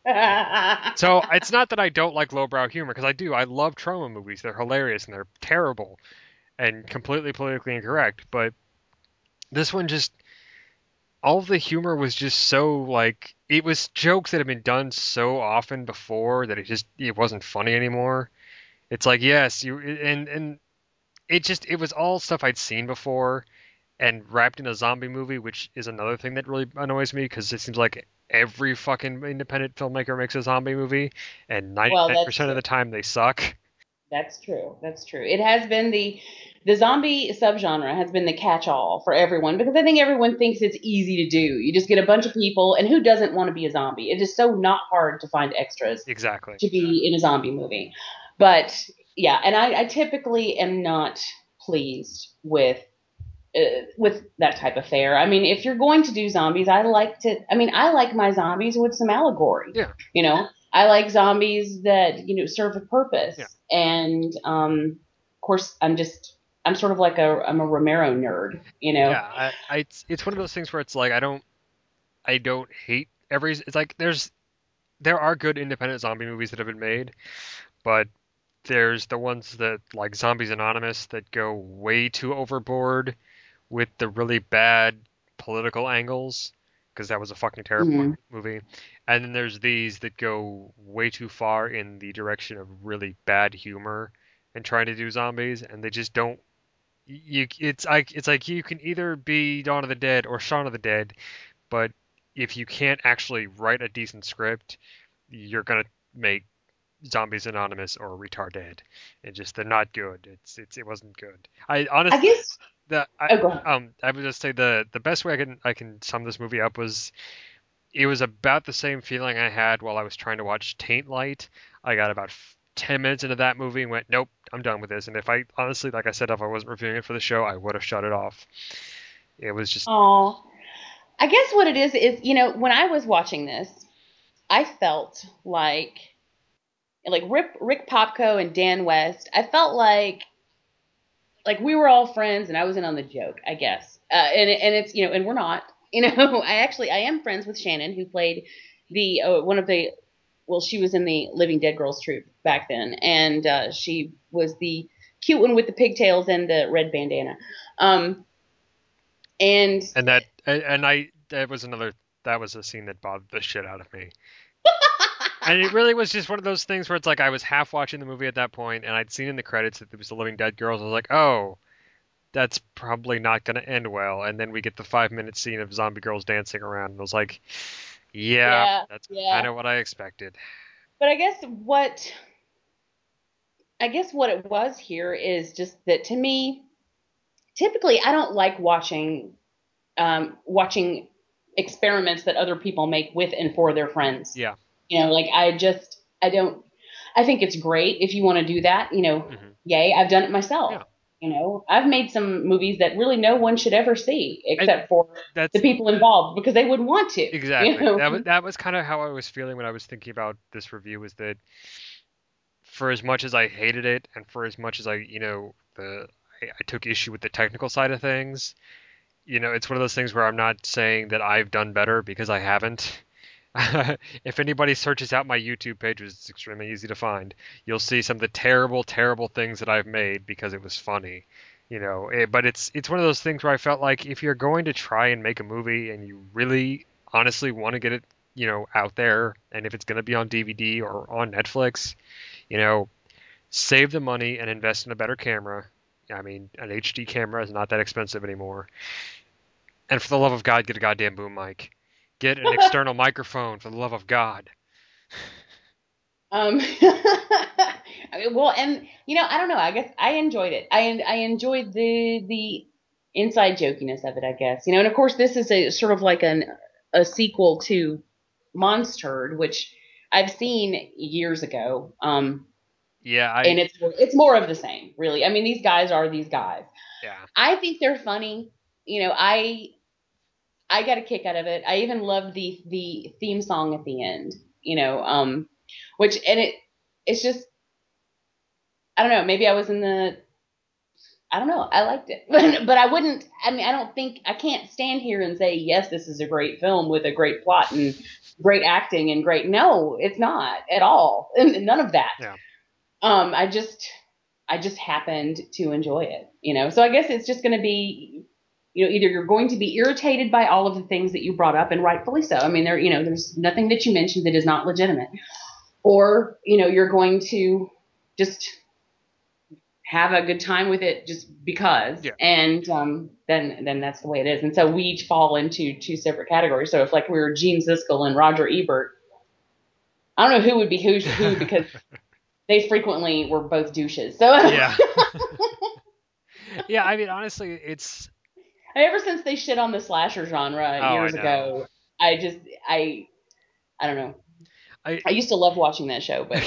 So it's not that I don't like lowbrow humor because I do. I love trauma movies. They're hilarious and they're terrible and completely politically incorrect, but this one just, all of the humor was just so, like, it was jokes that had been done so often before that it just, it wasn't funny anymore. It's like, yes, you, and, and it just, it was all stuff I'd seen before and wrapped in a zombie movie, which is another thing that really annoys me because it seems like every fucking independent filmmaker makes a zombie movie and ninety-nine percent well, of the time they suck. That's true. That's true. It has been the the zombie subgenre has been the catch-all for everyone because I think everyone thinks it's easy to do. You just get a bunch of people, and who doesn't want to be a zombie? It is so not hard to find extras Exactly. to be in a zombie movie. But yeah, and I, I typically am not pleased with uh, with that type of fare. I mean, if you're going to do zombies, I like to. I mean, I like my zombies with some allegory. Yeah. You know. I like zombies that, you know, serve a purpose. Yeah. And, um, of course, I'm just, I'm sort of like a, I'm a Romero nerd, you know? Yeah, I, I, it's, it's one of those things where it's like, I don't, I don't hate every, it's like, there's, there are good independent zombie movies that have been made, but there's the ones that, like Zombies Anonymous, that go way too overboard with the really bad political angles, because that was a fucking terrible Mhm. movie. And then there's these that go way too far in the direction of really bad humor and trying to do zombies, and they just don't. You, it's like it's like you can either be Dawn of the Dead or Shaun of the Dead, but if you can't actually write a decent script, you're gonna make Zombies Anonymous or Retarded, and just they're not good. It's it's it wasn't good. I honestly, I guess the I, oh, go ahead. um I would just say the the best way I can I can sum this movie up was it was about the same feeling I had while I was trying to watch Taint Light. I got about ten minutes into that movie and went, nope, I'm done with this. And if I honestly, like I said, if I wasn't reviewing it for the show, I would have shut it off. It was just. Oh, I guess what it is is, you know, when I was watching this, I felt like, like Rick, Rick Popko and Dan West. I felt like, like we were all friends, and I was in on the joke, I guess. Uh, and and it's you know, and we're not. You know, I actually I am friends with Shannon, who played the uh, one of the. Well, she was in the Living Dead Girls troupe back then, and uh, she was the cute one with the pigtails and the red bandana. Um, and and that and I that was another that was a scene that bothered the shit out of me. And it really was just one of those things where it's like I was half watching the movie at that point, and I'd seen in the credits that it was the Living Dead Girls. I was like, oh, that's probably not going to end well. And then we get the five minute scene of zombie girls dancing around, and I was like, yeah, yeah that's yeah. kind of what I expected. But I guess what I guess what it was here is just that to me, typically I don't like watching um, watching experiments that other people make with and for their friends. Yeah. You know, like I just, I don't, I think it's great if you want to do that, you know, mm-hmm. Yay, I've done it myself. Yeah. You know, I've made some movies that really no one should ever see except I, for the people involved because they wouldn't want to. Exactly. You know? That was, that was kind of how I was feeling when I was thinking about this review, was that for as much as I hated it and for as much as I, you know, the I, I took issue with the technical side of things, you know, it's one of those things where I'm not saying that I've done better because I haven't. If anybody searches out my YouTube page, which is extremely easy to find, you'll see some of the terrible, terrible things that I've made because it was funny, you know. It, but it's it's one of those things where I felt like if you're going to try and make a movie and you really, honestly want to get it, you know, out there, and if it's going to be on D V D or on Netflix, you know, save the money and invest in a better camera. I mean, an H D camera is not that expensive anymore. And for the love of God, get a goddamn boom mic. Get an external microphone, for the love of God. Um, I mean, well, and you know, I don't know. I guess I enjoyed it. I I enjoyed the the inside jokiness of it. I guess, you know, and of course, this is a sort of like an a sequel to Monstered, which I've seen years ago. Um, yeah, I, and it's it's more of the same, really. I mean, these guys are these guys. Yeah, I think they're funny. You know, I. I got a kick out of it. I even loved the the theme song at the end, you know, um, which, and it, it's just, I don't know, maybe I was in the, I don't know, I liked it, but, but I wouldn't, I mean, I don't think, I can't stand here and say, yes, this is a great film with a great plot and great acting and great, no, it's not at all, and none of that. Yeah. Um, I just, I just happened to enjoy it, you know, so I guess it's just going to be, you know, either you're going to be irritated by all of the things that you brought up, and rightfully so. I mean, there, you know, there's nothing that you mentioned that is not legitimate, or, you know, you're going to just have a good time with it just because, yeah. and um, then then that's the way it is. And so we each fall into two separate categories. So if like we were Gene Siskel and Roger Ebert, I don't know who would be who, who because they frequently were both douches. So yeah, yeah. I mean, honestly, it's. Ever since they shit on the slasher genre oh, years I ago, I just I I don't know. I I used to love watching that show, but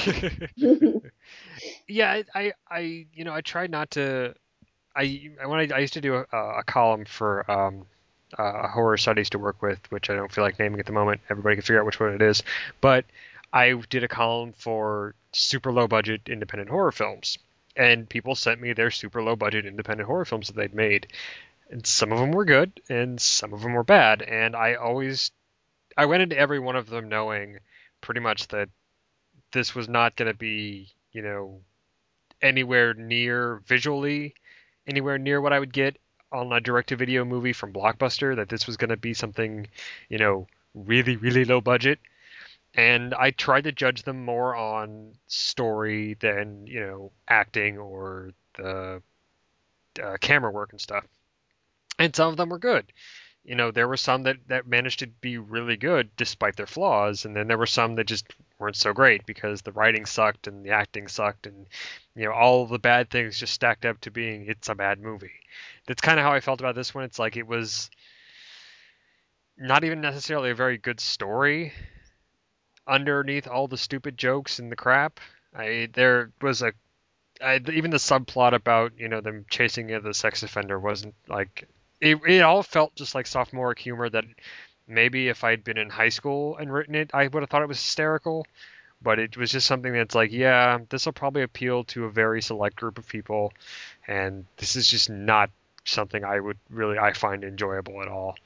yeah, I I you know I tried not to. I when I, I used to do a, a column for um, a horror site I used to work with, which I don't feel like naming at the moment. Everybody can figure out which one it is, but I did a column for super low budget independent horror films, and people sent me their super low budget independent horror films that they'd made. And some of them were good, and some of them were bad. And I always, I went into every one of them knowing pretty much that this was not going to be, you know, anywhere near visually, anywhere near what I would get on a direct-to-video movie from Blockbuster, that this was going to be something, you know, really, really low budget. And I tried to judge them more on story than, you know, acting or the uh, camera work and stuff. And some of them were good, you know, there were some that, that managed to be really good despite their flaws, and then there were some that just weren't so great because the writing sucked and the acting sucked, and you know, all the bad things just stacked up to being it's a bad movie. That's kind of how I felt about this one. It's like it was not even necessarily a very good story underneath all the stupid jokes and the crap. I there was a I, even the subplot about, you know, them chasing the sex offender wasn't like it, it all felt just like sophomoric humor that maybe if I'd been in high school and written it, I would have thought it was hysterical. But it was just something that's like, yeah, this will probably appeal to a very select group of people, and this is just not something I would really I find enjoyable at all.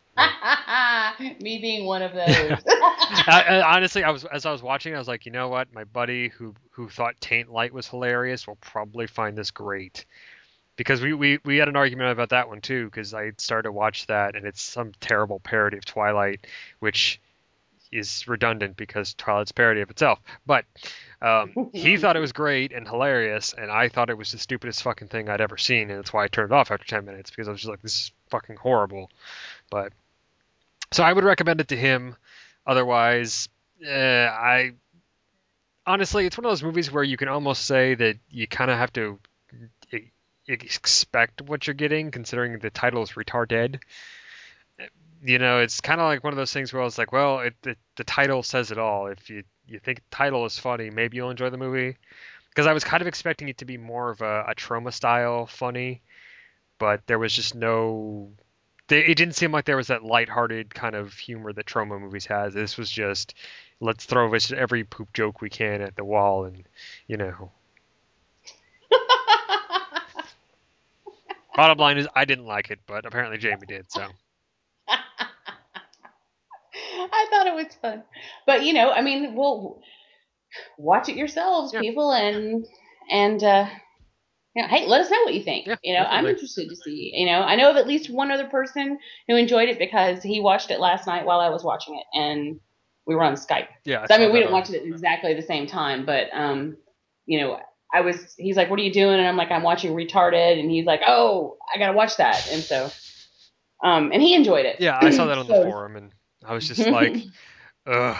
Me being one of those. I, I, honestly, I was as I was watching, I was like, you know what? My buddy who who thought Taint Light was hilarious will probably find this great, because we, we, we had an argument about that one too. Because I started to watch that, and it's some terrible parody of Twilight, which is redundant because Twilight's parody of itself. But um, he thought it was great and hilarious, and I thought it was the stupidest fucking thing I'd ever seen, and that's why I turned it off after ten minutes, because I was just like, this is fucking horrible. But so I would recommend it to him. Otherwise, uh, I honestly, it's one of those movies where you can almost say that you kind of have to expect what you're getting, considering the title is Retarded. You know, it's kind of like one of those things where it's like, well, it, it, the title says it all. If you, you think the title is funny, maybe you'll enjoy the movie. Because I was kind of expecting it to be more of a, a Troma style funny, but there was just no... They, it didn't seem like there was that lighthearted kind of humor that Troma movies has. This was just, let's throw every poop joke we can at the wall, and, you know... Bottom line is, I didn't like it, but apparently Jamie did, so... I thought it was fun. But, you know, I mean, well, watch it yourselves, yeah. people, and, and uh, you know, hey, let us know what you think. Yeah, you know, definitely. I'm interested to see. You know, I know of at least one other person who enjoyed it because he watched it last night while I was watching it, and we were on Skype. Yeah. I, so, I mean, we didn't watch it at exactly the same time, but, um, you know, I was, he's like, what are you doing? And I'm like, I'm watching Retarded, and he's like, oh, I got to watch that. And so, um, and he enjoyed it. Yeah, I saw that on so, the forum, and I was just like, ugh.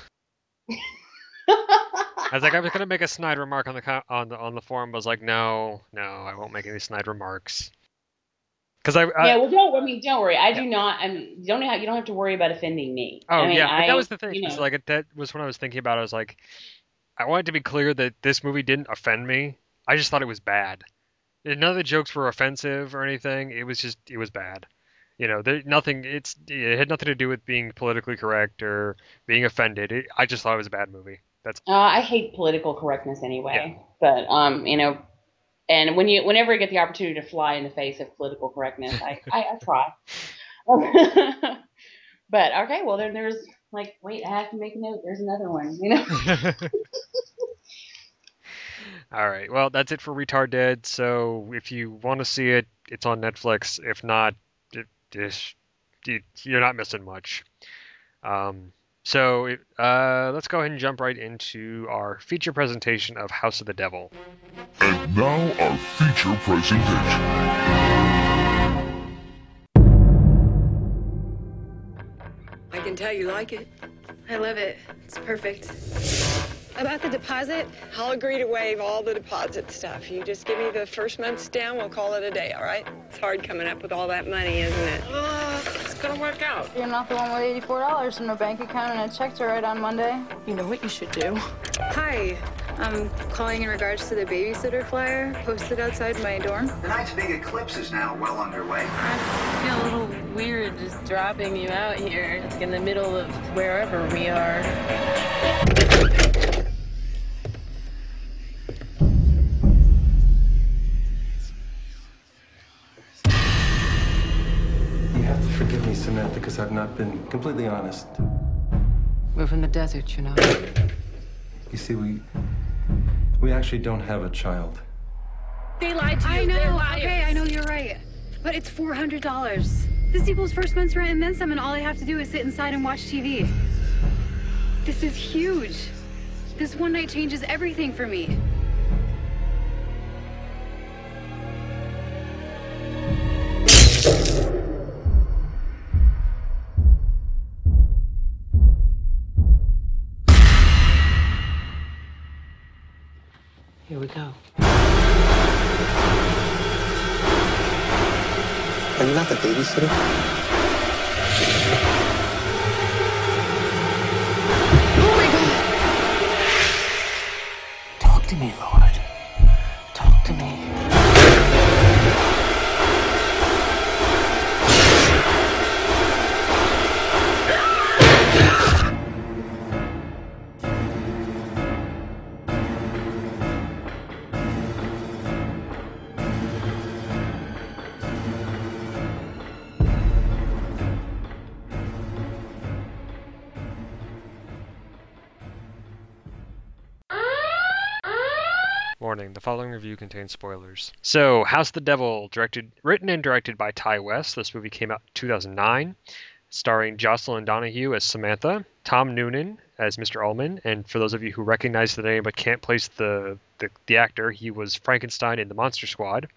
I was like, I was gonna make a snide remark on the on the on the forum, but I was like, no, no, I won't make any snide remarks. Because I, I yeah, well, don't I mean, don't worry, I yeah. do not. I mean, you don't have you don't have to worry about offending me. Oh I mean, yeah, I, that was the thing. You know. It's like that was when I was thinking about it. I was like, I wanted to be clear that this movie didn't offend me. I just thought it was bad. None of the jokes were offensive or anything. It was just it was bad. You know, there nothing. It's it had nothing to do with being politically correct or being offended. It, I just thought it was a bad movie. That's. Uh, I hate political correctness anyway. Yeah. But um, you know, and when you whenever you get the opportunity to fly in the face of political correctness, I I, I try. But okay, well then there's like wait, I have to make a note. There's another one. You know. All right. Well, that's it for Retarded. So if you want to see it, it's on Netflix. If not, This, you're not missing much. Um, so uh, let's go ahead and jump right into our feature presentation of House of the Devil. And now our feature presentation. I can tell you like it. I love it. It's perfect. About the deposit? I'll agree to waive all the deposit stuff. You just give me the first month's down, we'll call it a day, all right? It's hard coming up with all that money, isn't it? Uh, it's gonna work out. You're not the one with eighty-four dollars in a bank account and a check to write on Monday. You know what you should do? Hi. I'm calling in regards to the babysitter flyer posted outside my dorm. Tonight's big eclipse is now well underway. I feel a little weird just dropping you out here in the middle of wherever we are. Forgive me, Samantha, because I've not been completely honest. We're from the desert, you know. You see, we we actually don't have a child. They lied to you. I know. Okay, I know you're right. But it's four hundred dollars. This equals first month's rent and then some, and all I have to do is sit inside and watch T V. This is huge. This one night changes everything for me. I'm not the babysitter. Talk to me, Lord. Talk to me. Warning, the following review contains spoilers. So, House of the Devil, directed, written and directed by Ty West. This movie came out in two thousand nine, starring Jocelyn Donahue as Samantha, Tom Noonan as Mister Ullman, and for those of you who recognize the name but can't place the, the, the actor, he was Frankenstein in The Monster Squad.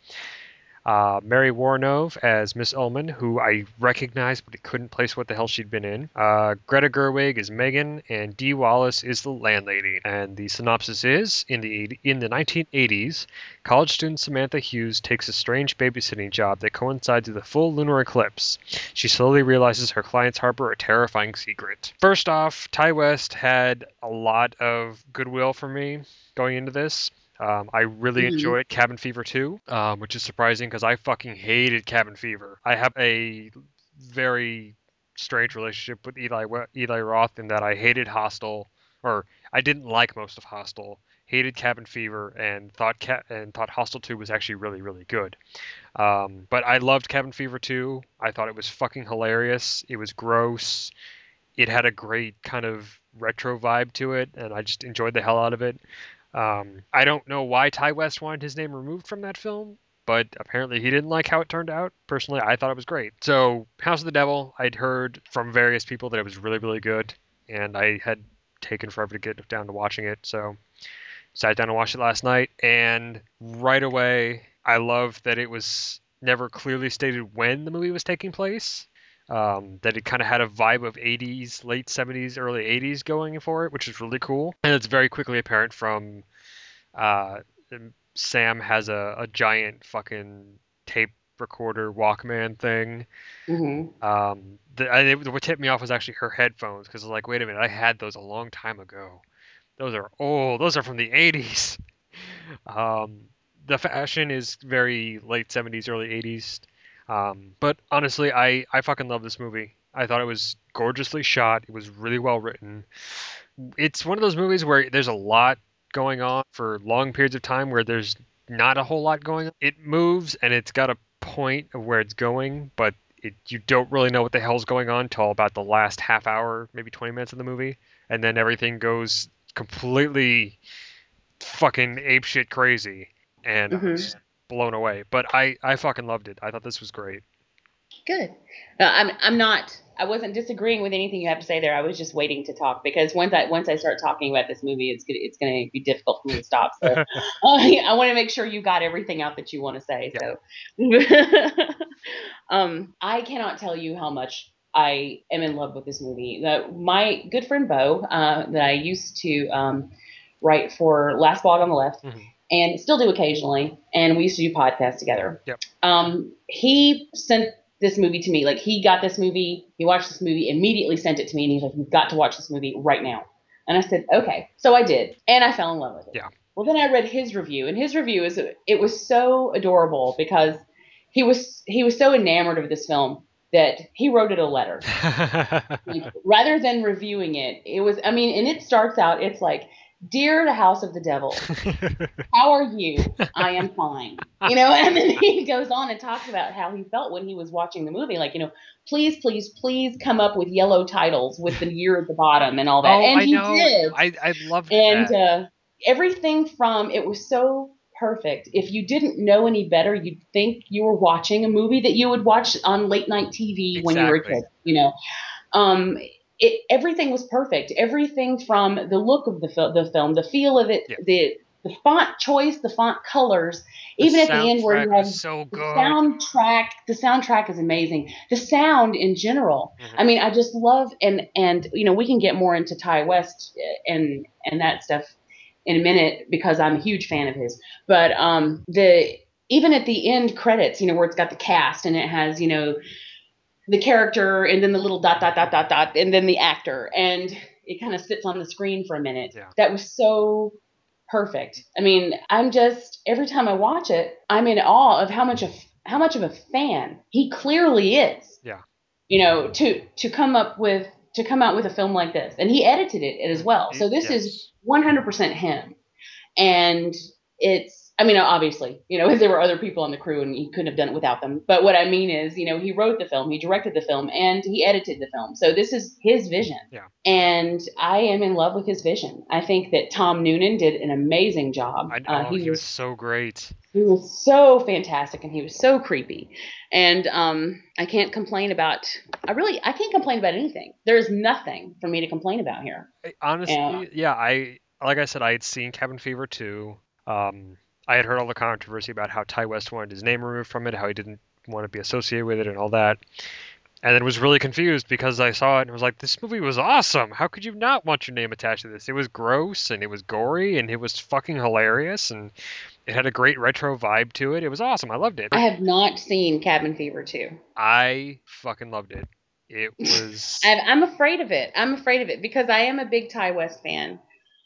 Uh, Mary Woronov as Miss Ullman, who I recognized but couldn't place what the hell she'd been in. Uh, Greta Gerwig is Megan, and Dee Wallace is the landlady. And the synopsis is, in the in the nineteen eighties, college student Samantha Hughes takes a strange babysitting job that coincides with a full lunar eclipse. She slowly realizes her clients harbor a terrifying secret. First off, Ty West had a lot of goodwill for me going into this. Um, I really mm-hmm. enjoyed Cabin Fever two, um, which is surprising because I fucking hated Cabin Fever. I have a very strange relationship with Eli Eli Roth in that I hated Hostel, or I didn't like most of Hostel, hated Cabin Fever, and thought Ca- and thought Hostel two was actually really, really good. Um, but I loved Cabin Fever two. I thought it was fucking hilarious. It was gross. It had a great kind of retro vibe to it, and I just enjoyed the hell out of it. Um, I don't know why Ty West wanted his name removed from that film, but apparently he didn't like how it turned out. Personally, I thought it was great. So, House of the Devil, I'd heard from various people that it was really, really good, and I had taken forever to get down to watching it, so sat down and watched it last night, and right away, I loved that it was never clearly stated when the movie was taking place. Um, that it kind of had a vibe of eighties, late seventies, early eighties going for it, which is really cool. And it's very quickly apparent from uh, Sam has a, a giant fucking tape recorder Walkman thing. Mm-hmm. Um, the, I, what tipped me off was actually her headphones, because I was like, wait a minute, I had those a long time ago. Those are old. Those are from the eighties. Um, the fashion is very late seventies, early eighties. Um, but honestly, I, I fucking love this movie. I thought it was gorgeously shot. It was really well written. It's one of those movies where there's a lot going on for long periods of time where there's not a whole lot going on. It moves and it's got a point of where it's going, but it, you don't really know what the hell's going on until about the last half hour, maybe twenty minutes of the movie. And then everything goes completely fucking apeshit crazy. And mm-hmm. I was blown away. But I, I fucking loved it. I thought this was great. Good. Uh, I'm I'm not. I wasn't disagreeing with anything you have to say there. I was just waiting to talk because once I once I start talking about this movie, it's gonna it's gonna be difficult for me to stop. So uh, I want to make sure you got everything out that you want to say. Yeah. So um, I cannot tell you how much I am in love with this movie. The, my good friend Bo, uh, that I used to um, write for Last Blog on the Left. Mm-hmm. And still do occasionally, and we used to do podcasts together. Yep. Um, he sent this movie to me. Like, he got this movie, he watched this movie, immediately sent it to me, and he's like, you've got to watch this movie right now. And I said, okay. So I did, and I fell in love with it. Yeah. Well, then I read his review, and his review is it was so adorable because he was he was so enamored of this film that he wrote it a letter. Like, rather than reviewing it, it was, I mean, and it starts out, it's like, Dear the House of the Devil, how are you? I am fine. You know, and then he goes on and talks about how he felt when he was watching the movie. Like, you know, please, please, please come up with yellow titles with the year at the bottom and all that. Oh, and I he know. did. I, I loved and, that. And uh, everything from, it was so perfect. If you didn't know any better, you'd think you were watching a movie that you would watch on late night T V exactly. when you were a kid, you know. Um It, everything was perfect. Everything from the look of the, fil- the film, the feel of it, yeah. the the font choice, the font colors, the even at the end where you have so the soundtrack. The soundtrack is amazing. The sound in general. Mm-hmm. I mean, I just love and and you know we can get more into Ty West and and that stuff in a minute because I'm a huge fan of his. But um, the even at the end credits, you know, where it's got the cast and it has, you know, the character and then the little dot, dot, dot, dot, dot, and then the actor. And it kind of sits on the screen for a minute. Yeah. That was so perfect. I mean, I'm just, every time I watch it, I'm in awe of how much of, how much of a fan he clearly is. Yeah. You know, to, to come up with, to come out with a film like this. And he edited it as well. So this Yes. is one hundred percent him. And it's, I mean, obviously, you know, there were other people on the crew and he couldn't have done it without them. But what I mean is, you know, he wrote the film, he directed the film, and he edited the film. So this is his vision. Yeah. And I am in love with his vision. I think that Tom Noonan did an amazing job. I know, Uh, he, was so great. He was so fantastic and he was so creepy. And um, I can't complain about, I really, I can't complain about anything. There's nothing for me to complain about here. Honestly, Yeah. yeah, I like I said, I had seen Cabin Fever two. Um, I had heard all the controversy about how Ty West wanted his name removed from it, how he didn't want to be associated with it and all that. And then was really confused because I saw it and was like, this movie was awesome. How could you not want your name attached to this? It was gross and it was gory and it was fucking hilarious and it had a great retro vibe to it. It was awesome. I loved it. I have not seen Cabin Fever two. I fucking loved it. It was... I, I'm afraid of it. I'm afraid of it because I am a big Ty West fan.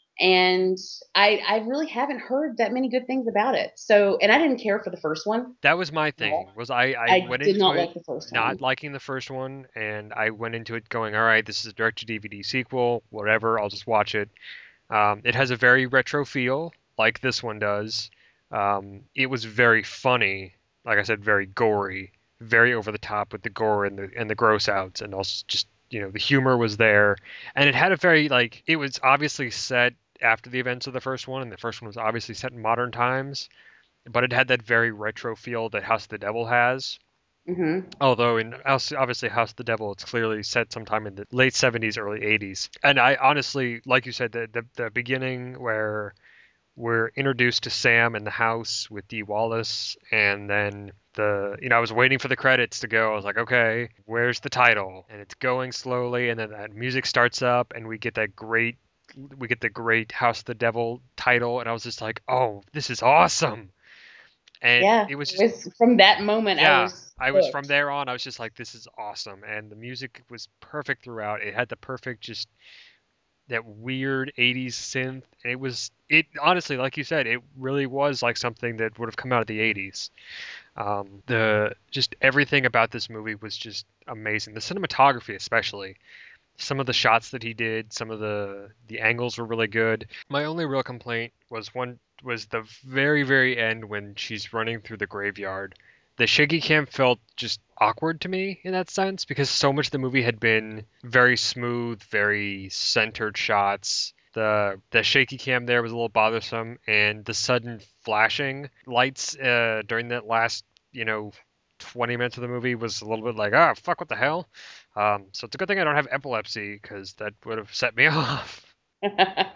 And I I really haven't heard that many good things about it. So, and I didn't care for the first one. That was my thing. Was I I, I went did into not it like the first one. not liking the first one, and I went into it going, all right, this is a direct-to-D V D sequel, whatever. I'll just watch it. Um, it has a very retro feel, like this one does. Um, it was very funny, like I said, very gory, very over the top with the gore and the and the gross outs, and also just, you know, the humor was there, and it had a very, like, it was obviously set after the events of the first one, and the first one was obviously set in modern times, but it had that very retro feel that House of the Devil has. Mm-hmm. Although in House, obviously House of the Devil, it's clearly set sometime in the late seventies, early eighties. And I honestly, like you said, the, the, the beginning where we're introduced to Sam in the house with Dee Wallace, and then the, you know, I was waiting for the credits to go. I was like, okay, where's the title? And it's going slowly, and then that music starts up, and we get that great we get the great House of the Devil title, and I was just like, oh, this is awesome. And yeah, it was just, it was from that moment. yeah, I was, I was hooked. from there on, I was just like, this is awesome. And the music was perfect throughout. It had the perfect, just that weird eighties synth. And it was, it honestly, like you said, it really was like something that would have come out of the eighties. Um, the, just everything about this movie was just amazing. The cinematography, especially. Some of the shots that he did, some of the the angles were really good. My only real complaint was one was the very very end when she's running through the graveyard. The shaky cam felt just awkward to me in that sense because so much of the movie had been very smooth, very centered shots. The the shaky cam there was a little bothersome, and the sudden flashing lights uh, during that last, you know, twenty minutes of the movie was a little bit like, ah, fuck, what the hell? Um, so it's a good thing I don't have epilepsy because that would have set me off. uh,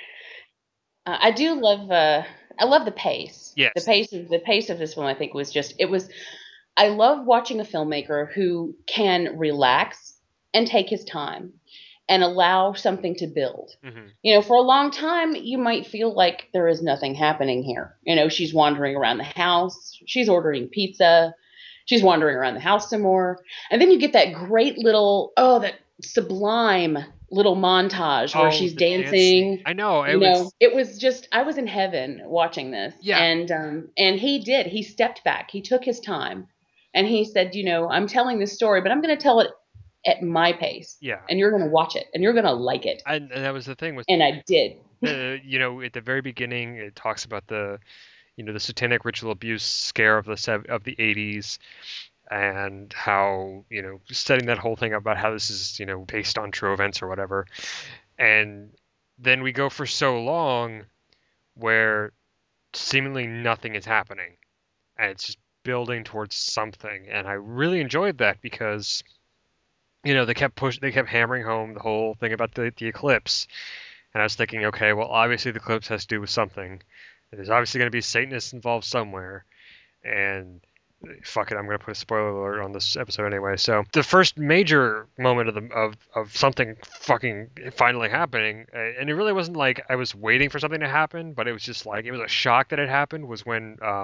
I do love, uh, I love the pace. Yes. The pace of the pace of this film, I think, was just, it was, I love watching a filmmaker who can relax and take his time and allow something to build. Mm-hmm. You know, for a long time, you might feel like there is nothing happening here. You know, she's wandering around the house, she's ordering pizza, she's wandering around the house some more. And then you get that great little, oh, that sublime little montage where Oh, she's the dancing. dancing. I know. It You was know, it was just, I was in heaven watching this. Yeah. And, um, and he did, he stepped back, he took his time and he said, you know, I'm telling this story, but I'm going to tell it at my pace. Yeah. And you're going to watch it and you're going to like it. And, and that was the thing with And I did. the, you know, at the very beginning, it talks about the, you know, the satanic ritual abuse scare of the sev- of the eighties, and how, you know, setting that whole thing up about how this is, you know, based on true events or whatever. And then we go for so long where seemingly nothing is happening, and it's just building towards something. And I really enjoyed that because, you know, they kept push, they kept hammering home the whole thing about the, the eclipse. And I was thinking, okay, well, obviously the eclipse has to do with something. There's obviously going to be Satanists involved somewhere. And fuck it, I'm going to put a spoiler alert on this episode anyway. So the first major moment of the of, of something fucking finally happening, and it really wasn't like I was waiting for something to happen, but it was just like, it was a shock that it happened, was when um,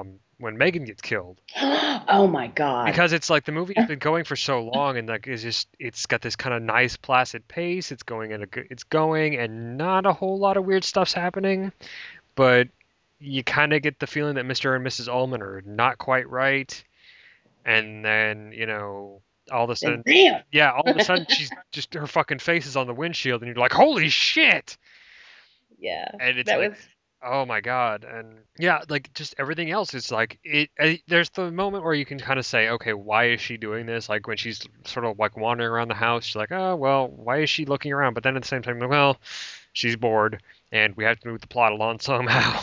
when Megan gets killed. Oh my god. Because it's like the movie has been going for so long, and like it's just it's got this kind of nice placid pace. It's going at a good, it's going, and not a whole lot of weird stuff's happening, but you kind of get the feeling that Mister and Missus Ullman are not quite right, and then you know all of a sudden, Damn. yeah, all of a sudden she's just her fucking face is on the windshield, and you're like, holy shit! Yeah, And it's that like, was oh my god, and yeah, like just everything else is like it. I, there's the moment where you can kind of say, okay, why is she doing this? Like when she's sort of like wandering around the house, she's like, oh well, why is she looking around? But then at the same time, well, she's bored, and we have to move the plot along somehow.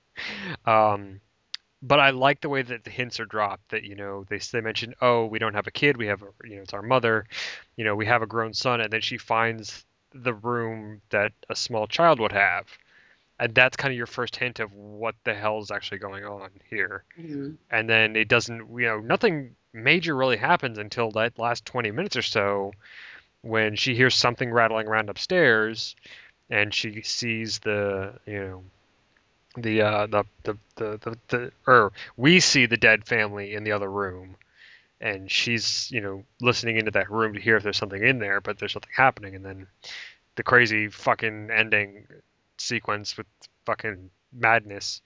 um, but I like the way that the hints are dropped. That you know they they mention, oh, we don't have a kid, we have a, you know it's our mother, you know we have a grown son, and then she finds the room that a small child would have. And that's kind of your first hint of what the hell is actually going on here. Mhm. And then it doesn't, you know, nothing major really happens until that last twenty minutes or so when she hears something rattling around upstairs and she sees the, you know, the, uh, the, the, the, the, the or we see the dead family in the other room. And she's, you know, listening into that room to hear if there's something in there, but there's something happening. And then the crazy fucking ending sequence with fucking madness.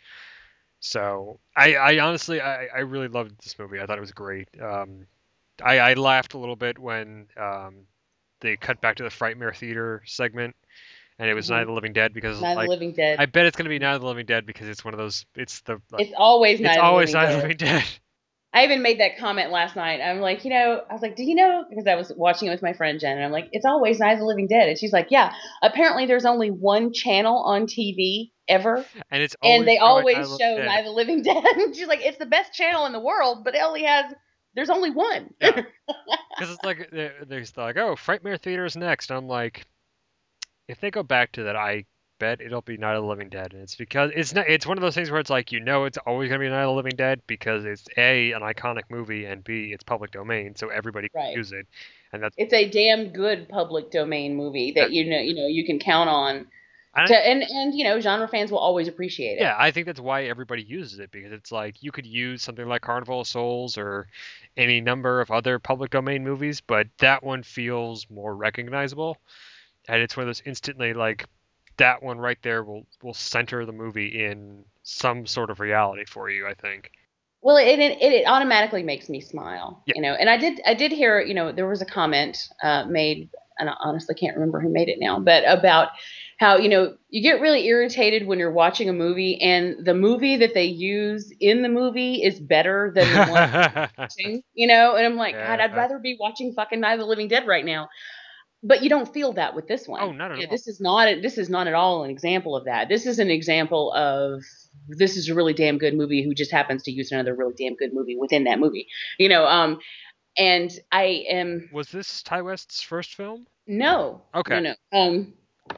So I, I honestly I, I really loved this movie. I thought it was great. Um, I, I laughed a little bit when um, they cut back to the Frightmare Theater segment, and it was Mhm. Night of the Living Dead because Night of the like, Living Dead. I bet it's gonna be Night of the Living Dead because it's one of those. It's the like, It's always Night it's of the always Living Night of the Dead. Living Dead. I even made that comment last night. I'm like, you know, I was like, do you know? Because I was watching it with my friend Jen, and I'm like, it's always Night of the Living Dead. And she's like, yeah. Apparently, there's only one channel on T V ever, And it's and they showing always Night of the show Living Dead. Night of the Living Dead. And she's like, it's the best channel in the world, but it only has. There's only one. Yeah. Because it's like they're, they're just like, oh, Frightmare Theater is next. And I'm like, if they go back to that, I bet it'll be Night of the Living Dead. And it's because it's not. It's one of those things where it's like you know it's always gonna be Night of the Living Dead because it's A, an iconic movie, and B, it's public domain, so everybody can Right. use it. And that's It's a damn good public domain movie that you know, you know, you can count on. I- To, and and you know, genre fans will always appreciate it. yeah, I think that's why everybody uses it because it's like you could use something like Carnival of Souls or any number of other public domain movies, but that one feels more recognizable, and it's one of those instantly like that one right there will will center the movie in some sort of reality for you. I think. Well, it, it it automatically makes me smile, Yeah. you know. And I did I did hear, you know, there was a comment uh, made, and I honestly can't remember who made it now, but about how, you know, you get really irritated when you're watching a movie and the movie that they use in the movie is better than the one you're watching, you know. And I'm like, God, I'd Yeah. rather be watching fucking Night of the Living Dead right now. But you don't feel that with this one. Oh, not at Yeah, all. This is not this is not at all an example of that. This is an example of this is a really damn good movie who just happens to use another really damn good movie within that movie. You know, um and I am Was this Ty West's first film? no. Okay. No, no. Um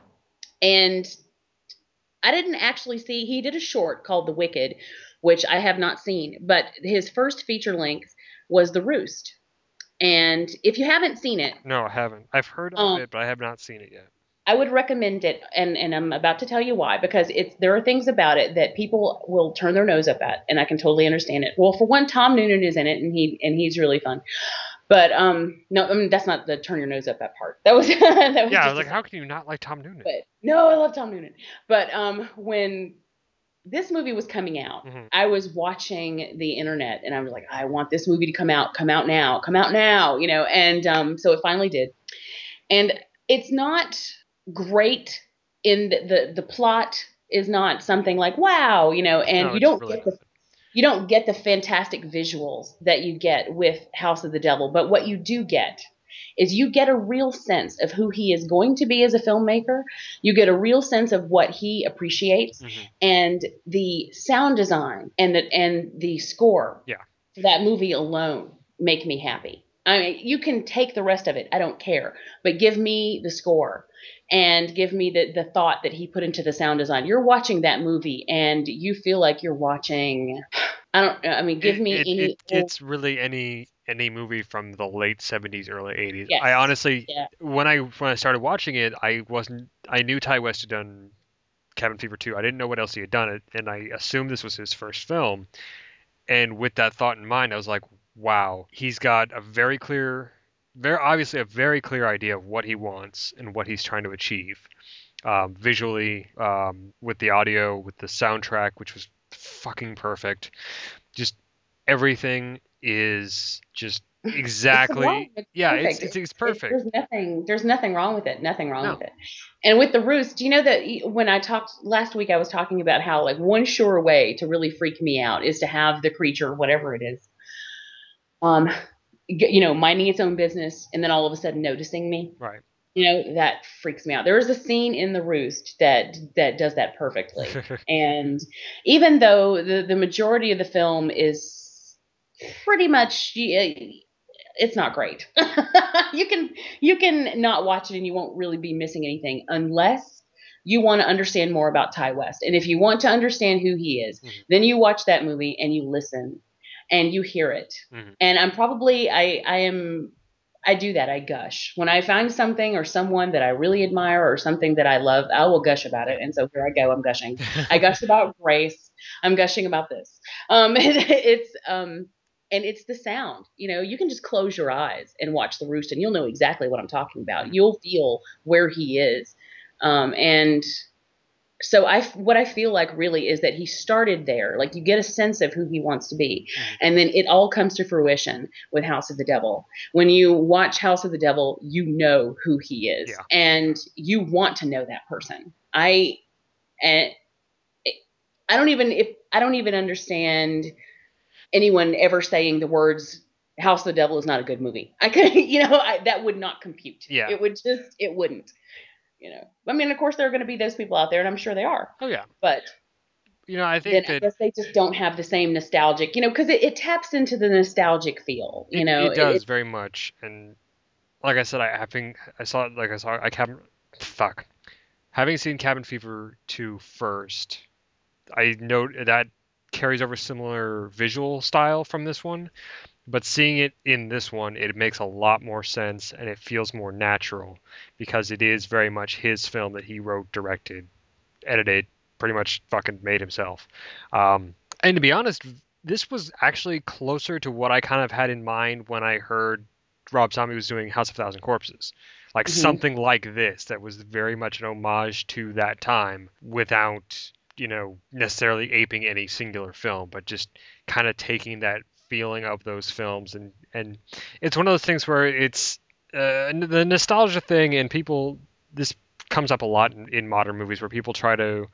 and I didn't actually see he did a short called The Wicked, which I have not seen, but his first feature length was The Roost. And if you haven't seen it, No, I haven't. I've heard of Um, it, but I have not seen it yet. I would recommend it, and, and I'm about to tell you why, because it's there are things about it that people will turn their nose up at, and I can totally understand it. Well, for one, Tom Noonan is in it, and he and he's really fun. But um, no, I mean that's not the turn your nose up at part. That was that was Yeah, I just was like, a- how can you not like Tom Noonan? But no, I love Tom Noonan. But um, when this movie was coming out, Mhm. I was watching the internet, and I was like, I want this movie to come out, come out now, come out now, you know. And um, so it finally did. And it's not great in the the, the plot is not something like wow, you know, and No, you it's don't really get the you don't get the fantastic visuals that you get with House of the Devil, but what you do get is you get a real sense of who he is going to be as a filmmaker. You get a real sense of what he appreciates, Mhm. and the sound design and the and the score Yeah. for that movie alone make me happy. I mean, you can take the rest of it. I don't care. But give me the score and give me the, the thought that he put into the sound design. You're watching that movie and you feel like you're watching, I don't, I mean, give It- me it- any. it- it's really any any movie from the late seventies, early eighties. Yes. I honestly, Yeah. when I when I started watching it, I wasn't. I knew Ty West had done Cabin Fever two. I didn't know what else he had done, it, and I assumed this was his first film. And with that thought in mind, I was like, wow, he's got a very clear, very obviously a very clear idea of what he wants and what he's trying to achieve. Um, visually, um, with the audio, with the soundtrack, which was fucking perfect. Just everything is just exactly it's yeah perfect. it's, it's it's perfect. There's nothing there's nothing wrong with it. Nothing wrong No. with it. And with the roost, do you know that when I talked last week, I was talking about how like one sure way to really freak me out is to have the creature, whatever it is, um, g- you know, minding its own business, and then all of a sudden noticing me. Right. You know, that freaks me out. There is a scene in The Roost that that does that perfectly. And even though the, the majority of the film is pretty much, it's not great. you can you can not watch it and you won't really be missing anything unless you want to understand more about Ty West. And if you want to understand who he is, mm-hmm. then you watch that movie and you listen and you hear it. Mm-hmm. And I'm probably I I am. I do that. I gush. When I find something or someone that I really admire or something that I love, I will gush about it. And so here I go. I'm gushing. I gushed about Grace. I'm gushing about this. Um, it, it's um, and it's the sound. You know, you can just close your eyes and watch The Roost, and you'll know exactly what I'm talking about. You'll feel where he is. Um, and so I, what I feel like really is that he started there. Like you get a sense of who he wants to be. Mm-hmm. And then it all comes to fruition with House of the Devil. When you watch House of the Devil, you know who he is. Yeah. And you want to know that person. I, and I don't even, if I don't even understand anyone ever saying the words House of the Devil is not a good movie. I could, you know, I, that would not compute. Yeah. It would just, it wouldn't. You know, I mean, of course, there are going to be those people out there, and I'm sure they are. Oh yeah. But you know, I think then that I guess they just don't have the same nostalgic, you know, because it, it taps into the nostalgic feel. You it, know, it does it, very much. And like I said, I having I saw it like I saw I cabin fuck having seen Cabin Fever two first, I note that carries over similar visual style from this one. But seeing it in this one, it makes a lot more sense and it feels more natural because it is very much his film that he wrote, directed, edited, pretty much fucking made himself. Um, and to be honest, this was actually closer to what I kind of had in mind when I heard Rob Zombie was doing House of a Thousand Corpses. Like mm-hmm. something like this that was very much an homage to that time without, you know, necessarily aping any singular film, but just kind of taking that feeling of those films. And and it's one of those things where it's uh, the nostalgia thing, and people, this comes up a lot in, in modern movies where people try to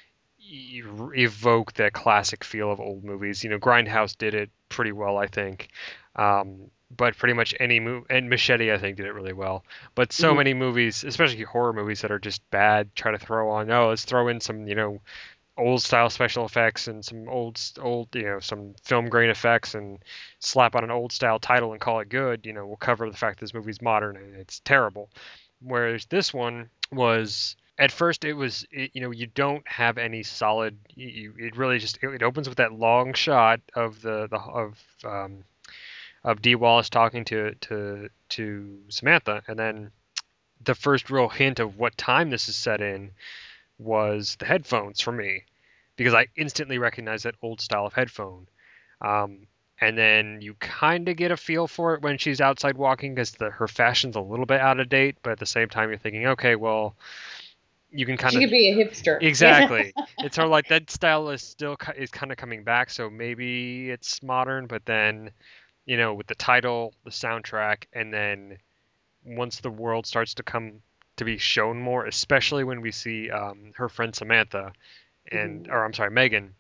e- evoke that classic feel of old movies. You know, Grindhouse did it pretty well, I think. Um, but pretty much any movie, and Machete, I think, did it really well. But so mm-hmm. many movies, especially horror movies that are just bad, try to throw on, oh, let's throw in some, you know, old style special effects and some old old you know some film grain effects and slap on an old style title and call it good. You know, we'll cover the fact this movie's modern and it's terrible. Whereas this one was, at first it was it, you know, you don't have any solid, you, it really just it, it opens with that long shot of the the of um of Dee Wallace talking to to to Samantha, and then the first real hint of what time this is set in was the headphones for me, because I instantly recognized that old style of headphone. Um, and then you kind of get a feel for it when she's outside walking, because her fashion's a little bit out of date, but at the same time you're thinking, okay, well, you can kind she of... She could be a hipster. Exactly. It's sort of like that style is still is kind of coming back, so maybe it's modern, but then, you know, with the title, the soundtrack, and then once the world starts to come to be shown more, especially when we see um, her friend Samantha, and mm-hmm. or I'm sorry, Megan,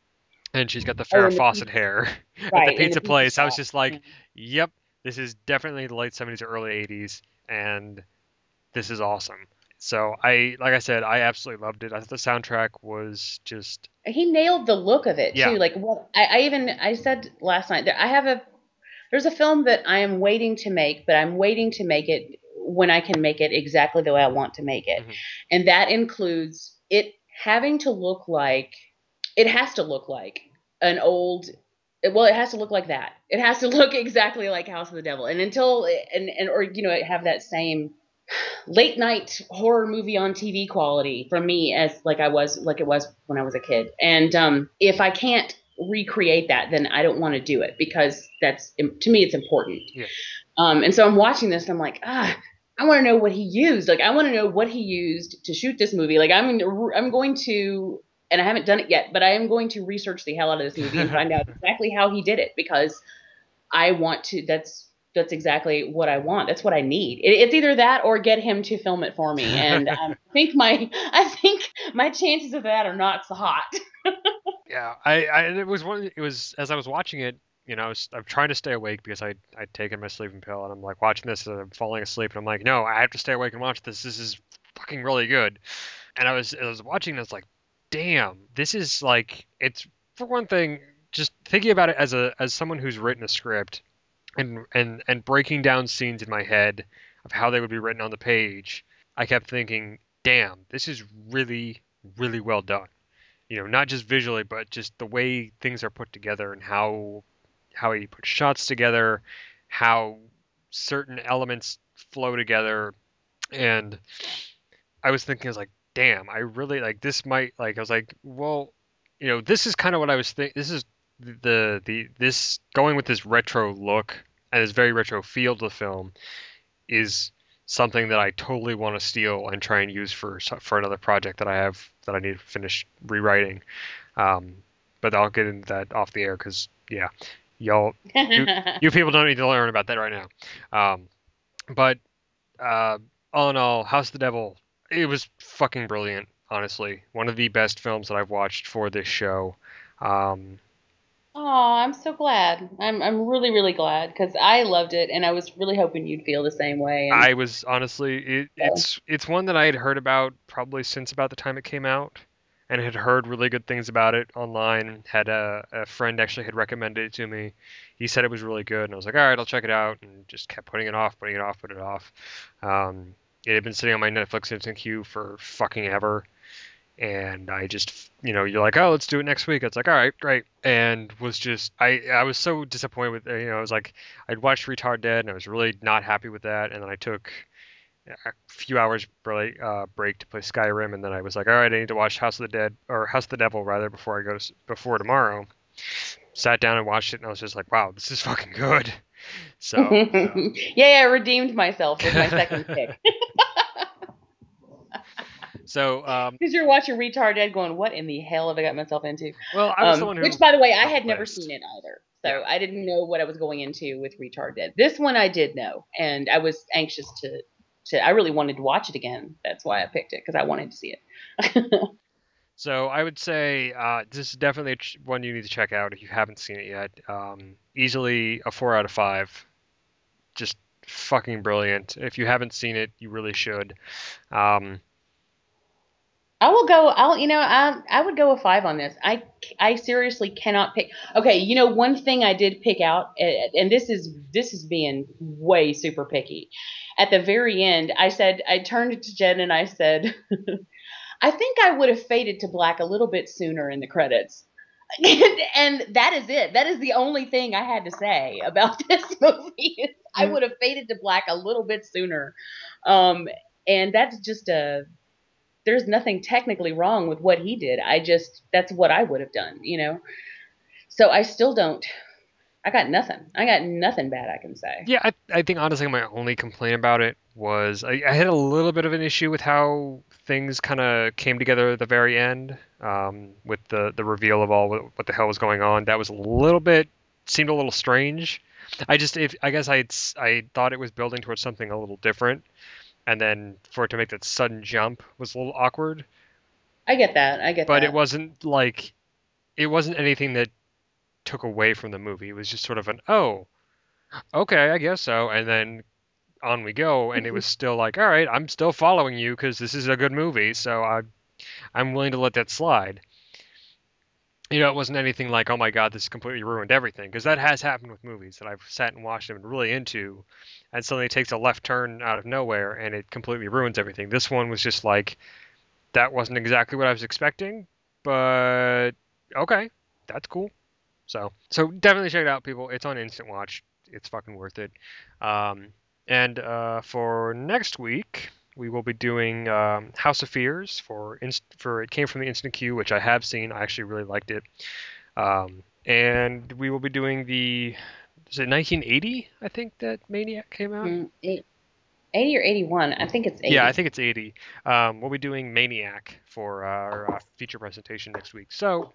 and she's got the Farrah oh, Fawcett hair right, at the pizza the place. Pizza I was just like, yeah. Yep, this is definitely the late seventies or early eighties, and this is awesome. So I, like I said, I absolutely loved it. I thought the soundtrack was just... He nailed the look of it, yeah. too. Like, what I, I even, I said last night that I have a, there's a film that I am waiting to make, but I'm waiting to make it when I can make it exactly the way I want to make it. Mm-hmm. And that includes it having to look like, it has to look like an old, well, it has to look like that. It has to look exactly like House of the Devil. And until, and, and or, you know, have that same late night horror movie on T V quality for me as like I was, like it was when I was a kid. And um, if I can't recreate that, then I don't want to do it because that's, to me, it's important. Yeah. Um, and so I'm watching this and I'm like, ah, I want to know what he used. Like, I want to know what he used to shoot this movie. Like, I'm, I'm going to, and I haven't done it yet, but I am going to research the hell out of this movie and find out exactly how he did it, because I want to, that's, that's exactly what I want. That's what I need. It, it's either that or get him to film it for me. And um, I think my, I think my chances of that are not so hot. Yeah. I, I, it was one, it was, as I was watching it, you know, I was, I'm trying to stay awake because I, I'd taken my sleeping pill, and I'm like watching this and I'm falling asleep, and I'm like, no, I have to stay awake and watch this. This is fucking really good. And I was, I was watching this like, damn, this is like, it's, for one thing, just thinking about it as a, as someone who's written a script and, and, and breaking down scenes in my head of how they would be written on the page, I kept thinking, damn, this is really, really well done. You know, not just visually, but just the way things are put together and how, how he puts shots together, how certain elements flow together. And I was thinking, I was like, damn, I really like this might like, I was like, well, you know, this is kind of what I was thinking. This is the, the, this going with this retro look and this very retro feel to the film is something that I totally want to steal and try and use for, for another project that I have that I need to finish rewriting. Um, but I'll get into that off the air. Cause yeah, y'all, you, you people don't need to learn about that right now. Um, but, uh, all in all, House of the Devil, it was fucking brilliant, honestly. One of the best films that I've watched for this show. Um, oh, I'm so glad. I'm I'm really, really glad, because I loved it, and I was really hoping you'd feel the same way. And I was, honestly, it, it's it's one that I had heard about probably since about the time it came out, and had heard really good things about it online. Had a, a friend actually had recommended it to me. He said it was really good, and I was like, all right, I'll check it out, and just kept putting it off, putting it off, putting it off. Um, it had been sitting on my Netflix instant queue for fucking ever, and I just, you know, you're like, oh, let's do it next week. It's like, all right, great, and was just, I, I was so disappointed with, you know, I was like, I'd watched Retard Dead, and I was really not happy with that, and then I took a few hours break, uh, break to play Skyrim, and then I was like, all right, I need to watch House of the Dead, or House of the Devil, rather, before I go to, before tomorrow. Sat down and watched it, and I was just like, wow, this is fucking good. So yeah, yeah, I redeemed myself with my second pick. So, um, because you're watching Retard Dead, going, "What in the hell have I got myself into?" Well, I was um, the one who, which, by the way, I had never list. seen it either, so yeah. I didn't know what I was going into with Retard Dead. This one I did know, and I was anxious to, to. I really wanted to watch it again. That's why I picked it, because I wanted to see it. So I would say uh, this is definitely a ch- one you need to check out if you haven't seen it yet. Um, easily a four out of five. Just fucking brilliant. If you haven't seen it, you really should. Um, I will go. I'll. You know, I I would go a five on this. I I seriously cannot pick. Okay, you know, one thing I did pick out, and this is this is being way super picky. At the very end, I said, I turned to Jen and I said, I think I would have faded to black a little bit sooner in the credits. And that is it. That is the only thing I had to say about this movie. I would have faded to black a little bit sooner. Um, and that's just a, there's nothing technically wrong with what he did. I just, that's what I would have done, you know? So I still don't, I got nothing. I got nothing bad I can say. Yeah, I, I think honestly my only complaint about it was I, I had a little bit of an issue with how things kind of came together at the very end, um, with the, the reveal of all what, what the hell was going on. That was a little bit, seemed a little strange. I just, if I guess I I thought it was building towards something a little different, and then for it to make that sudden jump was a little awkward. I get that. I get but that. But it wasn't like, it wasn't anything that took away from the movie. It was just sort of an, oh, okay, I guess so. And then on we go. And it was still like, all right, I'm still following you because this is a good movie. So I, I'm willing to let that slide. You know, it wasn't anything like, oh my God, this completely ruined everything. Because that has happened with movies that I've sat and watched them and really into. And suddenly it takes a left turn out of nowhere and it completely ruins everything. This one was just like, that wasn't exactly what I was expecting. But okay, that's cool. So, so definitely check it out, people. It's on Instant Watch. It's fucking worth it. Um, and uh, for next week, we will be doing um, House of Fears for inst- for it came from the Instant Queue, which I have seen. I actually really liked it. Um, And we will be doing the, is it nineteen eighty, I think, that Maniac came out? Mm, eight, eighty or eighty-one? I think it's eighty. Yeah, I think it's eighty. Um, we'll be doing Maniac for our uh, feature presentation next week. So,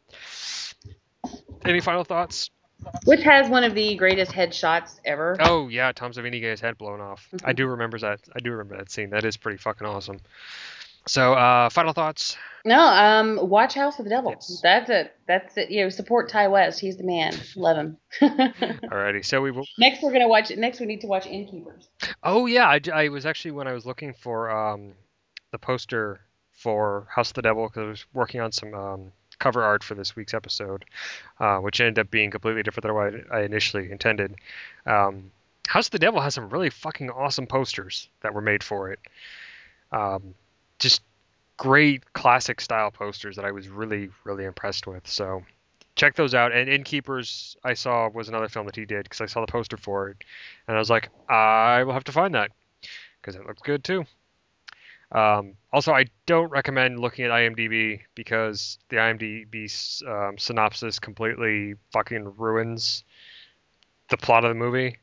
any final thoughts? Which has one of the greatest headshots ever. Oh, yeah, Tom Savini got his head blown off. Mm-hmm. I do remember that. I do remember that scene. That is pretty fucking awesome. So, uh, final thoughts? No, um, watch House of the Devil. Yes. That's it. That's it. You know, support Ty West. He's the man. Love him. Alrighty, so we will. Next, we're gonna watch. Next, we need to watch Innkeepers. Oh yeah, I, I was actually when I was looking for um, the poster for House of the Devil because I was working on some um, cover art for this week's episode, uh, which ended up being completely different than what I initially intended. Um, House of the Devil has some really fucking awesome posters that were made for it. Um, just great classic style posters that I was really, really impressed with. So check those out. And Innkeepers, I saw, was another film that he did because I saw the poster for it. And I was like, I will have to find that because it looks good too. Um, also, I don't recommend looking at IMDb because the IMDb um, synopsis completely fucking ruins the plot of the movie.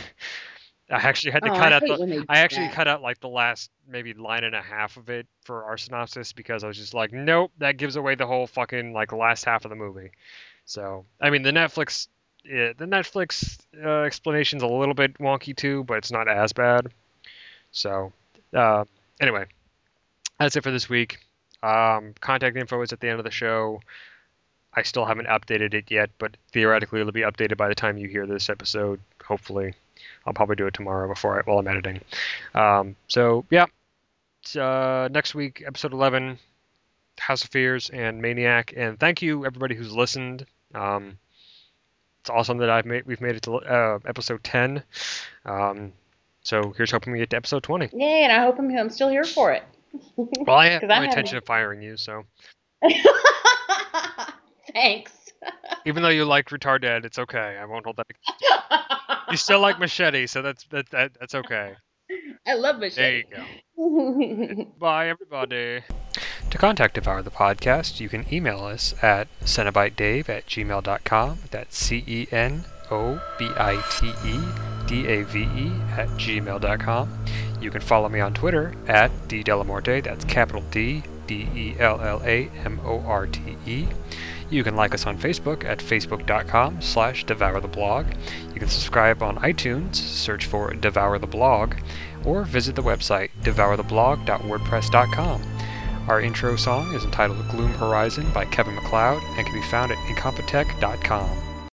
I actually had to oh, cut I out the. I actually that. cut out like the last maybe line and a half of it for our synopsis because I was just like, nope, that gives away the whole fucking like last half of the movie. So I mean, the Netflix, yeah, the Netflix uh, explanation's a little bit wonky too, but it's not as bad. So uh, anyway, that's it for this week. Um, contact info is at the end of the show. I still haven't updated it yet, but theoretically it'll be updated by the time you hear this episode. Hopefully. I'll probably do it tomorrow before I, while I'm editing. Um, so, yeah. Uh, next week, episode eleven, House of Fears and Maniac. And thank you, everybody who's listened. Um, it's awesome that I've made we've made it to uh, episode ten. Um, so here's hoping we get to episode twenty. Yay, and I hope I'm, I'm still here for it. Well, I have no intention of firing you, so. Thanks. Even though you like Retarded, it's okay. I won't hold that against you. You still like Machete, so that's that, that that's okay. I love Machete. There you go. Bye, everybody. To contact Devour the Podcast, you can email us at cenobitedave at gmail dot com. That's C E N O B I T E D A V E at gmail dot com. You can follow me on Twitter at D Delamorte. That's capital D, D E L L A M O R T E. You can like us on Facebook at facebook dot com slash devour the blog. You can subscribe on iTunes, search for Devour the Blog, or visit the website devour the blog dot wordpress dot com. Our intro song is entitled Gloom Horizon by Kevin MacLeod and can be found at incompetech dot com.